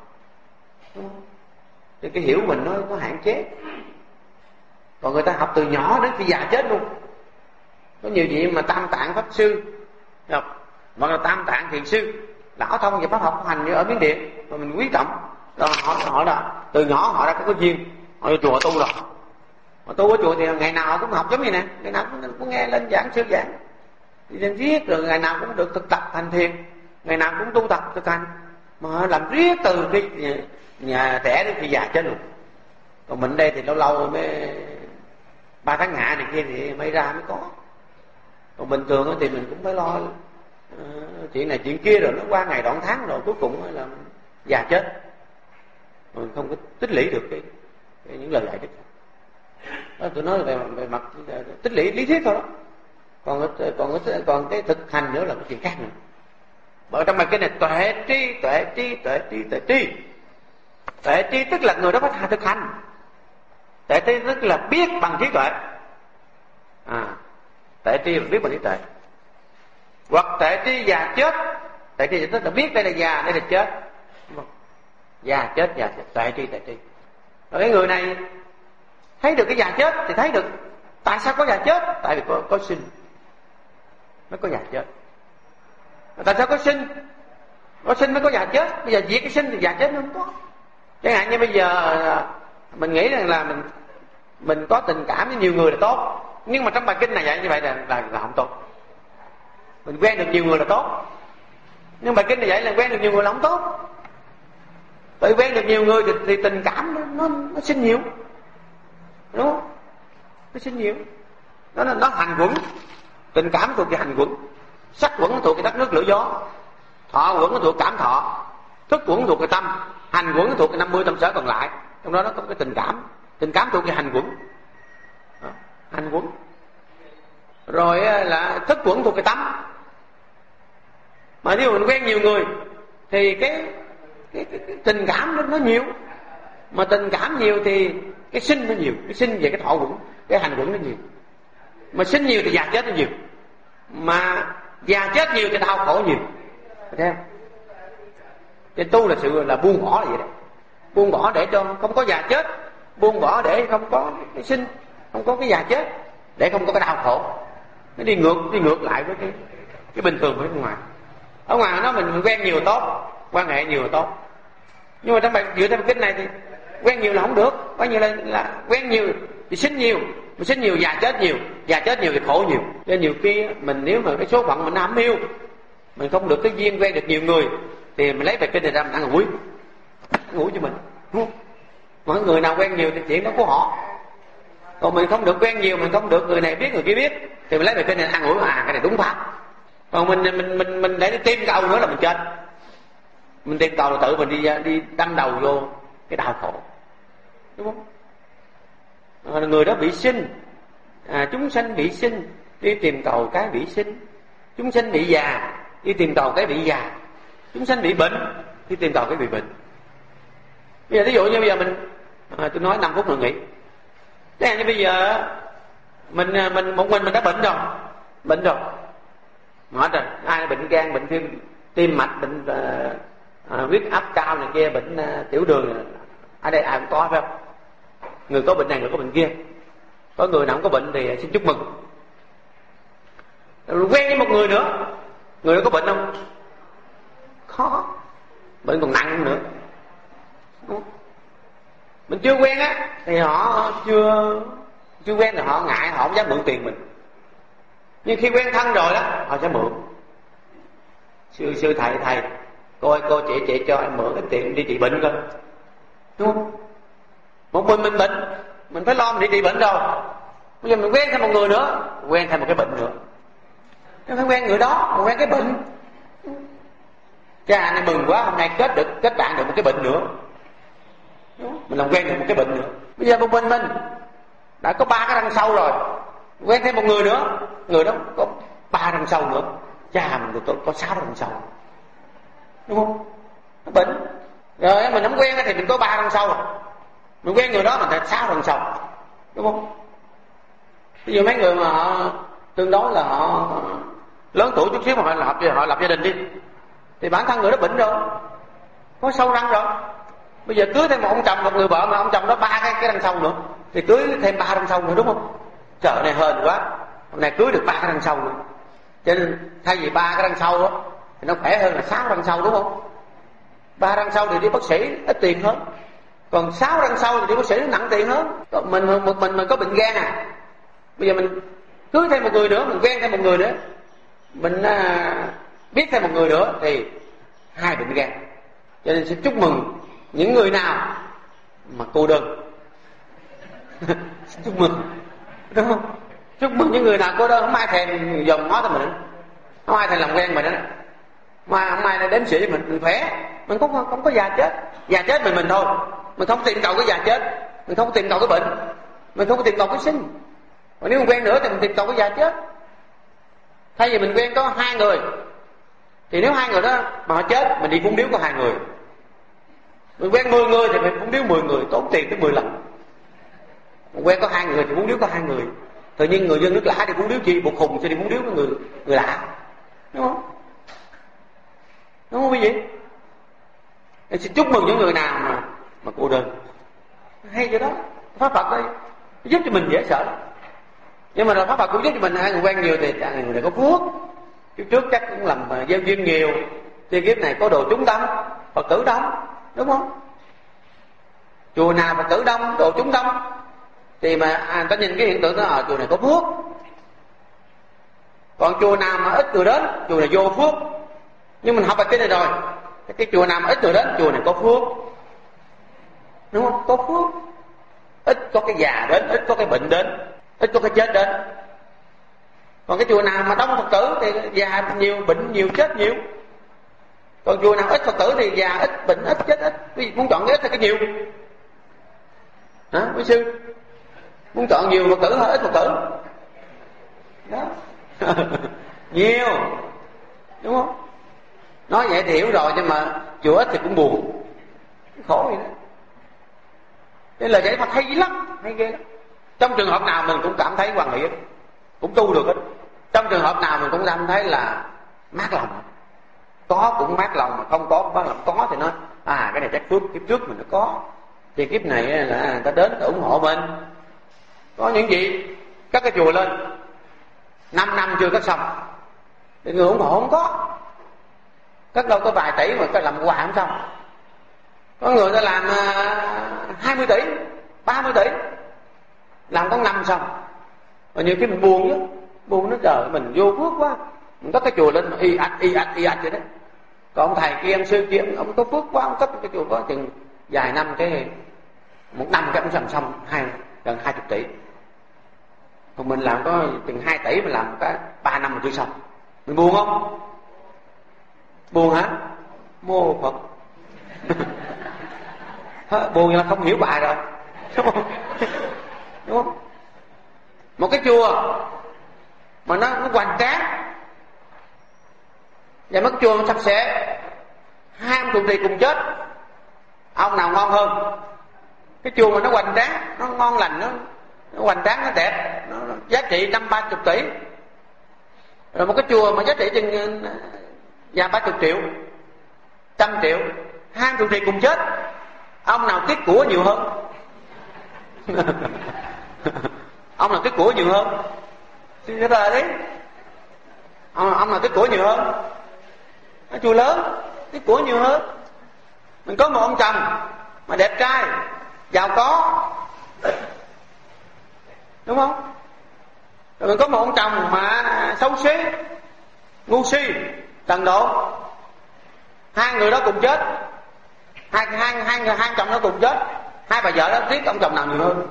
Thì cái hiểu mình nó hạn chế. Còn người ta học từ nhỏ đến khi già chết luôn. Có nhiều vị mà Tam Tạng Pháp Sư học, hoặc là Tam Tạng Thiền Sư, lão thông về pháp học hành như ở Miến Điện mà mình quý trọng. Rồi họ là từ nhỏ họ đã có duyên, họ vô chùa tu rồi. Họ tu ở chùa thì ngày nào họ cũng học giống như này, ngày nào cũng nghe lên giảng sư giảng, đi lên viết, rồi ngày nào cũng được thực tập hành thiền, ngày nào cũng tu tập thực hành, mà họ làm riết từ khi nhà trẻ đến khi già chết luôn. Còn mình đây thì lâu lâu mới 3 tháng hạ này kia thì mới ra mới có. Còn bình thường thì mình cũng phải lo chuyện này chuyện kia, rồi nó qua ngày đoạn tháng rồi cuối cùng là già chết, mình không có tích lũy được cái những lời dạy Đức Phật. Đó, tôi nói về mặt tích lũy lý thuyết thôi đó. Còn cái thực hành nữa là cái chuyện khác nữa. Bởi trong bài kinh này tuệ tri tuệ tri tức là người đó phải thực hành. Tuệ tri tức là biết bằng trí tuệ. Tuệ tri là biết bằng trí tuệ. Hoặc tuệ tri già chết. Tuệ tri tức là biết đây là già, đây là chết. Già chết. Tuệ tri. Rồi cái người này thấy được cái già chết thì thấy được tại sao có già chết. Tại vì có sinh mới có già chết. Tại sao có sinh mới có già chết. Bây giờ diệt cái sinh thì già chết nó không có. Chẳng hạn như bây giờ mình nghĩ rằng là mình có tình cảm với nhiều người là tốt, nhưng mà trong bài kinh này dạy như vậy là không tốt. Mình quen được nhiều người là tốt, nhưng bài kinh này dạy là quen được nhiều người là không tốt. Tại quen được nhiều người thì tình cảm nó sinh nhiều, đúng không? Nó sinh nhiều, nó hành quẩn. Tình cảm thuộc về hành quẩn, sắc quẩn thuộc cái đất nước lửa gió, thọ quẩn thuộc cảm thọ, thức quẩn thuộc cái tâm, hành quẩn thuộc cái 50 tâm sở còn lại. Trong đó nó có cái tình cảm thuộc về hành quẩn. Hành quẩn. Rồi là thức quẩn thuộc cái tâm. Mà nếu mình quen nhiều người thì cái tình cảm nó nhiều. Mà tình cảm nhiều thì cái sinh nó nhiều. Cái sinh về cái thọ quẩn, cái hành quẩn nó nhiều. Mà sinh nhiều thì già chết nó nhiều. Mà già chết nhiều thì đau khổ nhiều. Thấy không? Cái tu là sự là buông bỏ là vậy đấy. Buông bỏ để cho không có già chết, buông bỏ để không có cái sinh, không có cái già chết, để không có cái đau khổ. Nó đi ngược lại với cái bình thường ở ngoài. Ở ngoài nó mình quen nhiều tốt, quan hệ nhiều tốt. Nhưng mà trong bài dựa theo bài kinh này thì quen nhiều là không được. Quen nhiều là quen nhiều thì sinh nhiều, mà sinh nhiều già chết nhiều thì khổ nhiều. Nên nhiều khi mình nếu mà cái số phận mình ấm hiu, mình không được cái duyên quen được nhiều người, thì mình lấy bài kinh này ra mình ăn ủi cho mình, đúng không? Mà người nào quen nhiều thì chuyện đó của họ. Còn mình không được quen nhiều, mình không được người này biết người kia biết, thì mình lấy bài kinh này ăn ủi, cái này đúng pháp. Còn mình để tìm cầu nữa là mình chết. Mình tìm cầu là tự mình đi đâm đầu vô cái đau khổ, đúng không? Người đó bị sinh, chúng sanh bị sinh, đi tìm cầu cái bị sinh. Chúng sanh bị già, đi tìm cầu cái bị già. Chúng sanh bị bệnh, đi tìm cầu cái bị bệnh. Bây giờ ví dụ như bây giờ tôi nói 5 phút nữa nghỉ. Thế là như bây giờ mình một mình đã bệnh rồi. Mà rồi ai bệnh gan, bệnh tim mạch, bệnh huyết áp cao này kia, bệnh tiểu đường, ở đây ai cũng có, phải không? Người có bệnh này, người có bệnh kia. Có người nào không có bệnh thì xin chúc mừng. Rồi quen với một người nữa, người đó có bệnh không? Khó. Bệnh còn nặng hơn nữa. Mình chưa quen á thì họ chưa quen thì họ ngại, họ không dám mượn tiền mình. Nhưng khi quen thân rồi đó, họ sẽ mượn. Sư thầy, cô chị cho em mượn cái tiền đi trị bệnh coi, đúng không? Một mình bệnh, mình phải lo mình đi trị bệnh rồi. Bây giờ mình quen thêm một người nữa, quen thêm một cái bệnh nữa. Chứ phải quen người đó, mà quen cái bệnh. Cha này mừng quá, hôm nay kết bạn được một cái bệnh nữa. Mình làm quen được một cái bệnh nữa. Bây giờ một mình đã có 3 cái răng sâu rồi, quen thêm một người nữa, người đó có 3 răng sâu nữa. Cha mình có 6 răng sâu, đúng không? Nó bệnh. Rồi mình không quen thì mình có 3 răng sâu rồi. Mình quen người đó mình phải 6 răng sâu, đúng không? Ví dụ mấy người mà họ tương đối là họ lớn tuổi chút xíu mà họ lập gia đình đi, thì bản thân người đó bệnh rồi, có sâu răng rồi. Bây giờ cưới thêm một ông chồng, một người vợ mà ông chồng đó 3 cái răng sâu nữa, thì cưới thêm 3 răng sâu nữa, đúng không? Trời này hên quá, hôm nay cưới được 3 cái răng sâu nữa. Cho nên thay vì 3 cái răng sâu đó thì nó khỏe hơn là 6 răng sâu, đúng không? 3 răng sâu thì đi bác sĩ ít tiền hơn, còn 6 răng sâu thì đi bác sĩ nó nặng tiền hơn. Mình có bệnh gan à, bây giờ mình cưới thêm một người nữa, mình quen thêm một người nữa, mình biết thêm một người nữa thì 2 bệnh gan. Cho nên xin chúc mừng những người nào mà cô đơn. Chúc mừng, đúng không? Chúc mừng những người nào cô đơn, không ai thèm dòm ngó tới mình, không ai thèm làm quen mình nữa, không ai đến sửa cho mình khỏe. Mình không có già chết mình thôi. Mình không tìm cầu cái già chết, mình không tìm cầu cái bệnh, mình không tìm cầu cái sinh. Còn nếu mình quen nữa thì mình tìm cầu cái già chết. Thay vì mình quen có 2 người thì nếu 2 người đó mà họ chết, mình đi cúng điếu có 2 người. Mình quen 10 người thì mình cúng điếu 10 người, tốn tiền tới 10 lần. Mình quen có 2 người thì cúng điếu có 2 người. Tự nhiên người dân nước lã đi cúng điếu chi, bột khùng sẽ đi cúng điếu với người lạ, đúng không? Đúng không quý vị? Em xin chúc mừng những người nào mà cô đơn. Hay vậy đó, Pháp Phật đây giúp cho mình dễ sợ. Nhưng mà Pháp Phật cũng giúp cho mình, 2 người quen nhiều thì người này có phước. Kiếp trước chắc cũng làm gieo duyên nhiều, thì kiếp này có đồ chúng đông, Phật tử đông, đúng không? Chùa nào Phật tử đông, đồ chúng đông thì mà người ta nhìn cái hiện tượng đó, ở chùa này có phước. Còn chùa nào mà ít người đến, chùa này vô phước. Nhưng mình học bài kinh này rồi, cái chùa nào mà ít người đến, chùa này có phước, đúng không? Có phước. Ít có cái già đến, ít có cái bệnh đến, ít có cái chết đến. Còn cái chùa nào mà đông Phật tử thì già nhiều, bệnh nhiều, chết nhiều. Còn chùa nào ít Phật tử thì già ít, bệnh ít, chết ít. Quý vị muốn chọn cái ít hay cái nhiều? Hả quý sư? Muốn chọn nhiều Phật tử hay ít Phật tử? Đó. Nhiều, đúng không? Nói vậy thì hiểu rồi, nhưng mà chùa ít thì cũng buồn, khổ vậy đó. Cái lời giải Phật hay lắm, hay ghê lắm. Trong trường hợp nào mình cũng cảm thấy hoàn hỷ, cũng tu được hết. Trong trường hợp nào mình cũng cảm thấy là mát lòng. Có cũng mát lòng, mà không có cũng mát lòng. Có thì nói cái này chắc phước kiếp trước mình nó có, thì kiếp này là người ta đến ta ủng hộ mình. Có những gì cắt cái chùa lên 5 năm chưa cắt xong thì người ủng hộ không có. Cắt đâu có vài tỷ mà cái làm hoài không xong. Có người ta làm 20 tỷ 30 tỷ làm có 5 xong. Và nhiều khi mình buồn chứ, buồn nó trời mình vô phước quá, mình cất cái chùa lên mà y ạch vậy đó. Còn ông thầy kia, ông sư kia, ông có phước quá, ông cất cái chùa có chừng vài năm, cái 1 năm cái ông xong gần 20 tỷ. Còn mình làm có chừng 2 tỷ mà làm cái 3 năm mà chưa xong. Mình buồn không? Buồn hả? Mô Phật. Buồn là không hiểu bài rồi, đúng không? Đúng không? Một cái chùa mà nó hoành tráng, và mất chùa nó sạch sẽ, 2 ông trụ trì cùng chết, ông nào ngon hơn? Cái chùa mà nó hoành tráng, nó ngon lành, nó hoành tráng, nó đẹp, nó giá trị 50-30 tỷ. Rồi một cái chùa mà giá trị chừng vài 30 triệu, 100 triệu, 2 ông trụ trì cùng chết, ông nào tiếc của nhiều hơn? Ông nào tiếc của nhiều hơn? Xin trả lời đi. Ông nào tiếc của nhiều hơn? Ở chùa lớn tiếc của nhiều hơn. Mình có một ông chồng mà đẹp trai, giàu có, đúng không? Rồi mình có một ông chồng mà xấu xí, ngu si, tần độ, 2 người đó cùng chết. Hai chồng nó cùng chết, 2 bà vợ đó tiếc ông chồng nào nhiều hơn?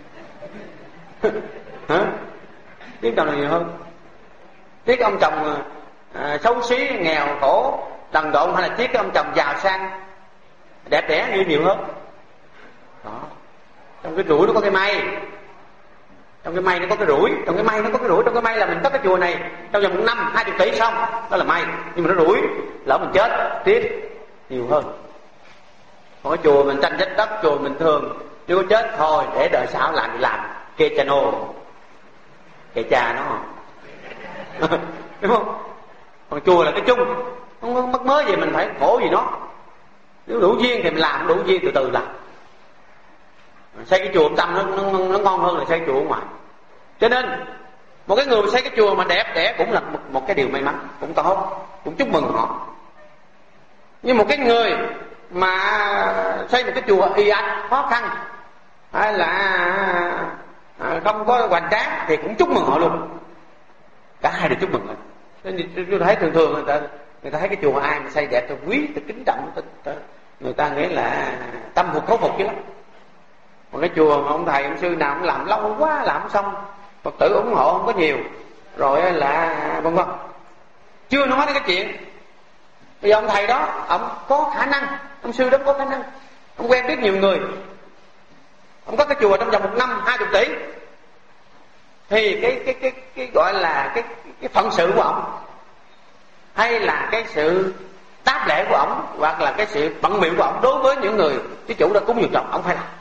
Hả? Tiếc chồng nào nhiều hơn? Tiếc ông chồng xấu xí, nghèo khổ, đần độn, hay là tiếc ông chồng giàu sang đẹp đẽ như nhiều hơn? Đó. Trong cái rủi nó có cái may, trong cái may nó có cái rủi, trong cái may nó có cái rủi. Trong cái may là mình cất cái chùa này trong vòng 1 năm 20 tỷ xong, đó là may. Nhưng mà nó rủi, lỡ mình chết tiếc nhiều hơn. Còn cái chùa mình tranh trách đất, chùa mình thường nếu có chết thôi để đời sau làm kê cha nô, kê cha nó. Đúng không? Còn chùa là cái chung, Không có mắc mới gì mình phải khổ gì nó. Nếu đủ duyên thì mình làm, không đủ duyên từ từ làm. Xây cái chùa tâm nó ngon hơn là xây chùa ở ngoài. Cho nên một cái người xây cái chùa mà đẹp đẽ cũng là một cái điều may mắn, cũng tốt, cũng chúc mừng họ. Nhưng một cái người mà xây một cái chùa y ạch, khó khăn, hay là không có hoành tráng thì cũng chúc mừng họ luôn. Cả hai đều chúc mừng họ. Tôi thấy thường người ta thấy cái chùa ai mà xây đẹp tôi quý, tôi kính trọng, người ta nghĩa là tâm phục khẩu phục chứ lắm. Còn cái chùa mà ông thầy ông sư nào cũng làm lâu quá, làm không xong, Phật tử ủng hộ không có nhiều, rồi là vân vân. Chưa nói đến cái chuyện bây giờ ông thầy đó ông có khả năng, ông sư đó có khả năng, ông quen biết nhiều người, ông có cái chùa trong vòng 1 năm 20 tỷ, thì cái gọi là cái phận sự của ông, hay là cái sự đáp lễ của ông, hoặc là cái sự bận bịu của ông đối với những người cái chủ đã cúng dường cho ông phải làm.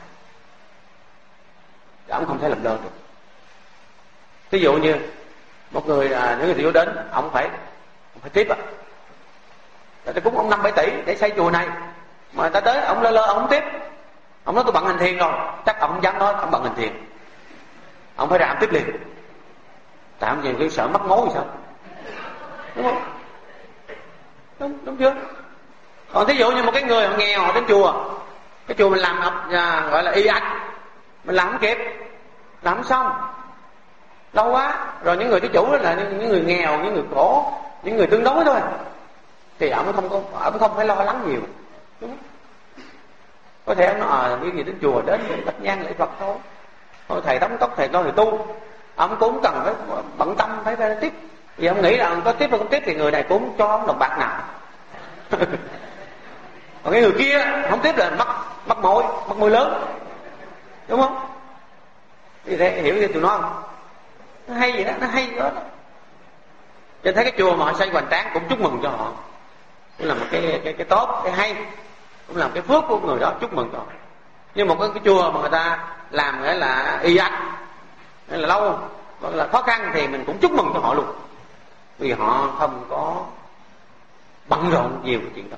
Ông không thể làm đơn được. Ví dụ như một người những người tiểu đến, ông phải tiếp ạ. Tôi cúng ông 5-7 tỷ để xây chùa này, mà ta tới ông lơ ông không tiếp. Ông nói tôi bận hành thiền rồi, chắc ông không dám nói ông bận hành thiền. Ông phải ra ông tiếp liền. Tại ông nhìn cái sợ mắc mối thì sao? Đúng không? Đúng chưa? Còn thí dụ như một cái người họ nghèo, họ đến chùa, cái chùa mình làm gọi là y ạch, mình làm không kịp, làm không xong, lâu quá rồi. Những người thí chủ đó là những người nghèo, những người khổ, những người tương đối thôi, thì ông không phải lo lắng nhiều, đúng không? Có thể ông nói cái gì đến chùa đến thắp nhang lễ Phật thôi, thầy tống tóc thầy lo thầy tu, ông cũng cần phải bận tâm phải tiếp. Vì ông nghĩ là ông có tiếp hay không tiếp thì người này cũng cho ông đồng bạc nào. Còn cái người kia không tiếp là mắc mối lớn, đúng không? Thì thế hiểu như tụi nó không? Nó hay vậy đó, nó hay đó. Cho thấy cái chùa mà họ xây hoành tráng cũng chúc mừng cho họ, cũng là một cái tốt, cái hay, cũng là một cái phước của người đó, chúc mừng cho họ. Nhưng một cái chùa mà người ta làm nghĩa là y ạch, nghĩa là lâu, hoặc là khó khăn thì mình cũng chúc mừng cho họ luôn, vì họ không có bận rộn nhiều cái chuyện đó,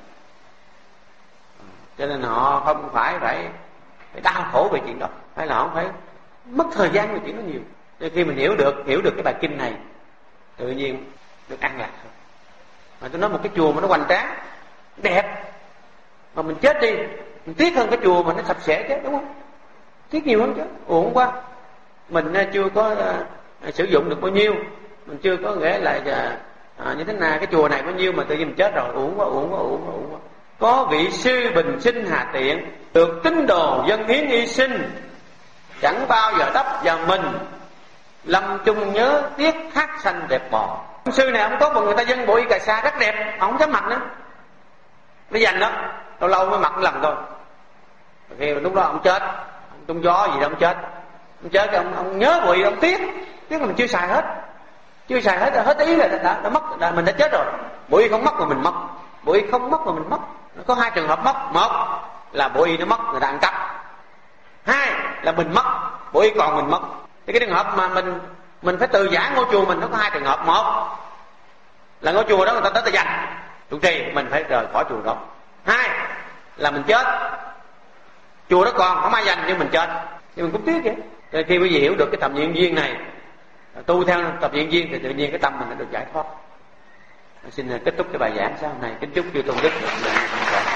cho nên họ không phải đau khổ về chuyện đó, hay là họ không phải mất thời gian về chuyện đó nhiều. Nên khi mình hiểu được cái bài kinh này, tự nhiên được an lạc thôi. Mà tôi nói một cái chùa mà nó hoành tráng, đẹp, mà mình chết đi, mình tiếc hơn cái chùa mà nó sạch sẽ chứ, đúng không? Tiếc nhiều hơn chứ, uổng quá. Mình chưa có sử dụng được bao nhiêu, mình chưa có nghĩa là như thế nào cái chùa này bao nhiêu mà tự nhiên mình chết rồi, uổng quá. Có vị sư bình sinh hà tiện, được tín đồ dân hiến y sinh, chẳng bao giờ đắp vào mình, lâm chung nhớ tiếc thác xanh đẹp bò. Ông sư này ông có một người ta dân bộ y cà sa rất đẹp, ông không dám mặc nữa, nó dành đó, lâu lâu mới mặc một lần thôi. Khi lúc đó ông chết, ông tung gió gì đó ông chết cái ông nhớ bộ y, ông tiếc là mình chưa xài hết hết ý là đã mất, mình đã chết rồi. Bộ y không mất mà mình mất, bộ y không mất mà mình mất. Nó có 2 trường hợp mất: một là bộ y nó mất, người ta ăn cắp; 2 là mình mất, bộ y còn mình mất. Thì cái trường hợp mà mình phải từ giã ngôi chùa mình, nó có 2 trường hợp: một là ngôi chùa đó người ta tới ta dành trụ trì, mình phải rời khỏi chùa đó; 2 là mình chết, chùa đó còn không ai dành nhưng mình chết, nhưng mình cũng tiếc vậy. Thì khi quý vị hiểu được cái thập nhị duyên này, tu theo thập nhị duyên, thì tự nhiên cái tâm mình đã được giải thoát. Xin kết thúc cái bài giảng sau này. Kính chúc chư tôn đức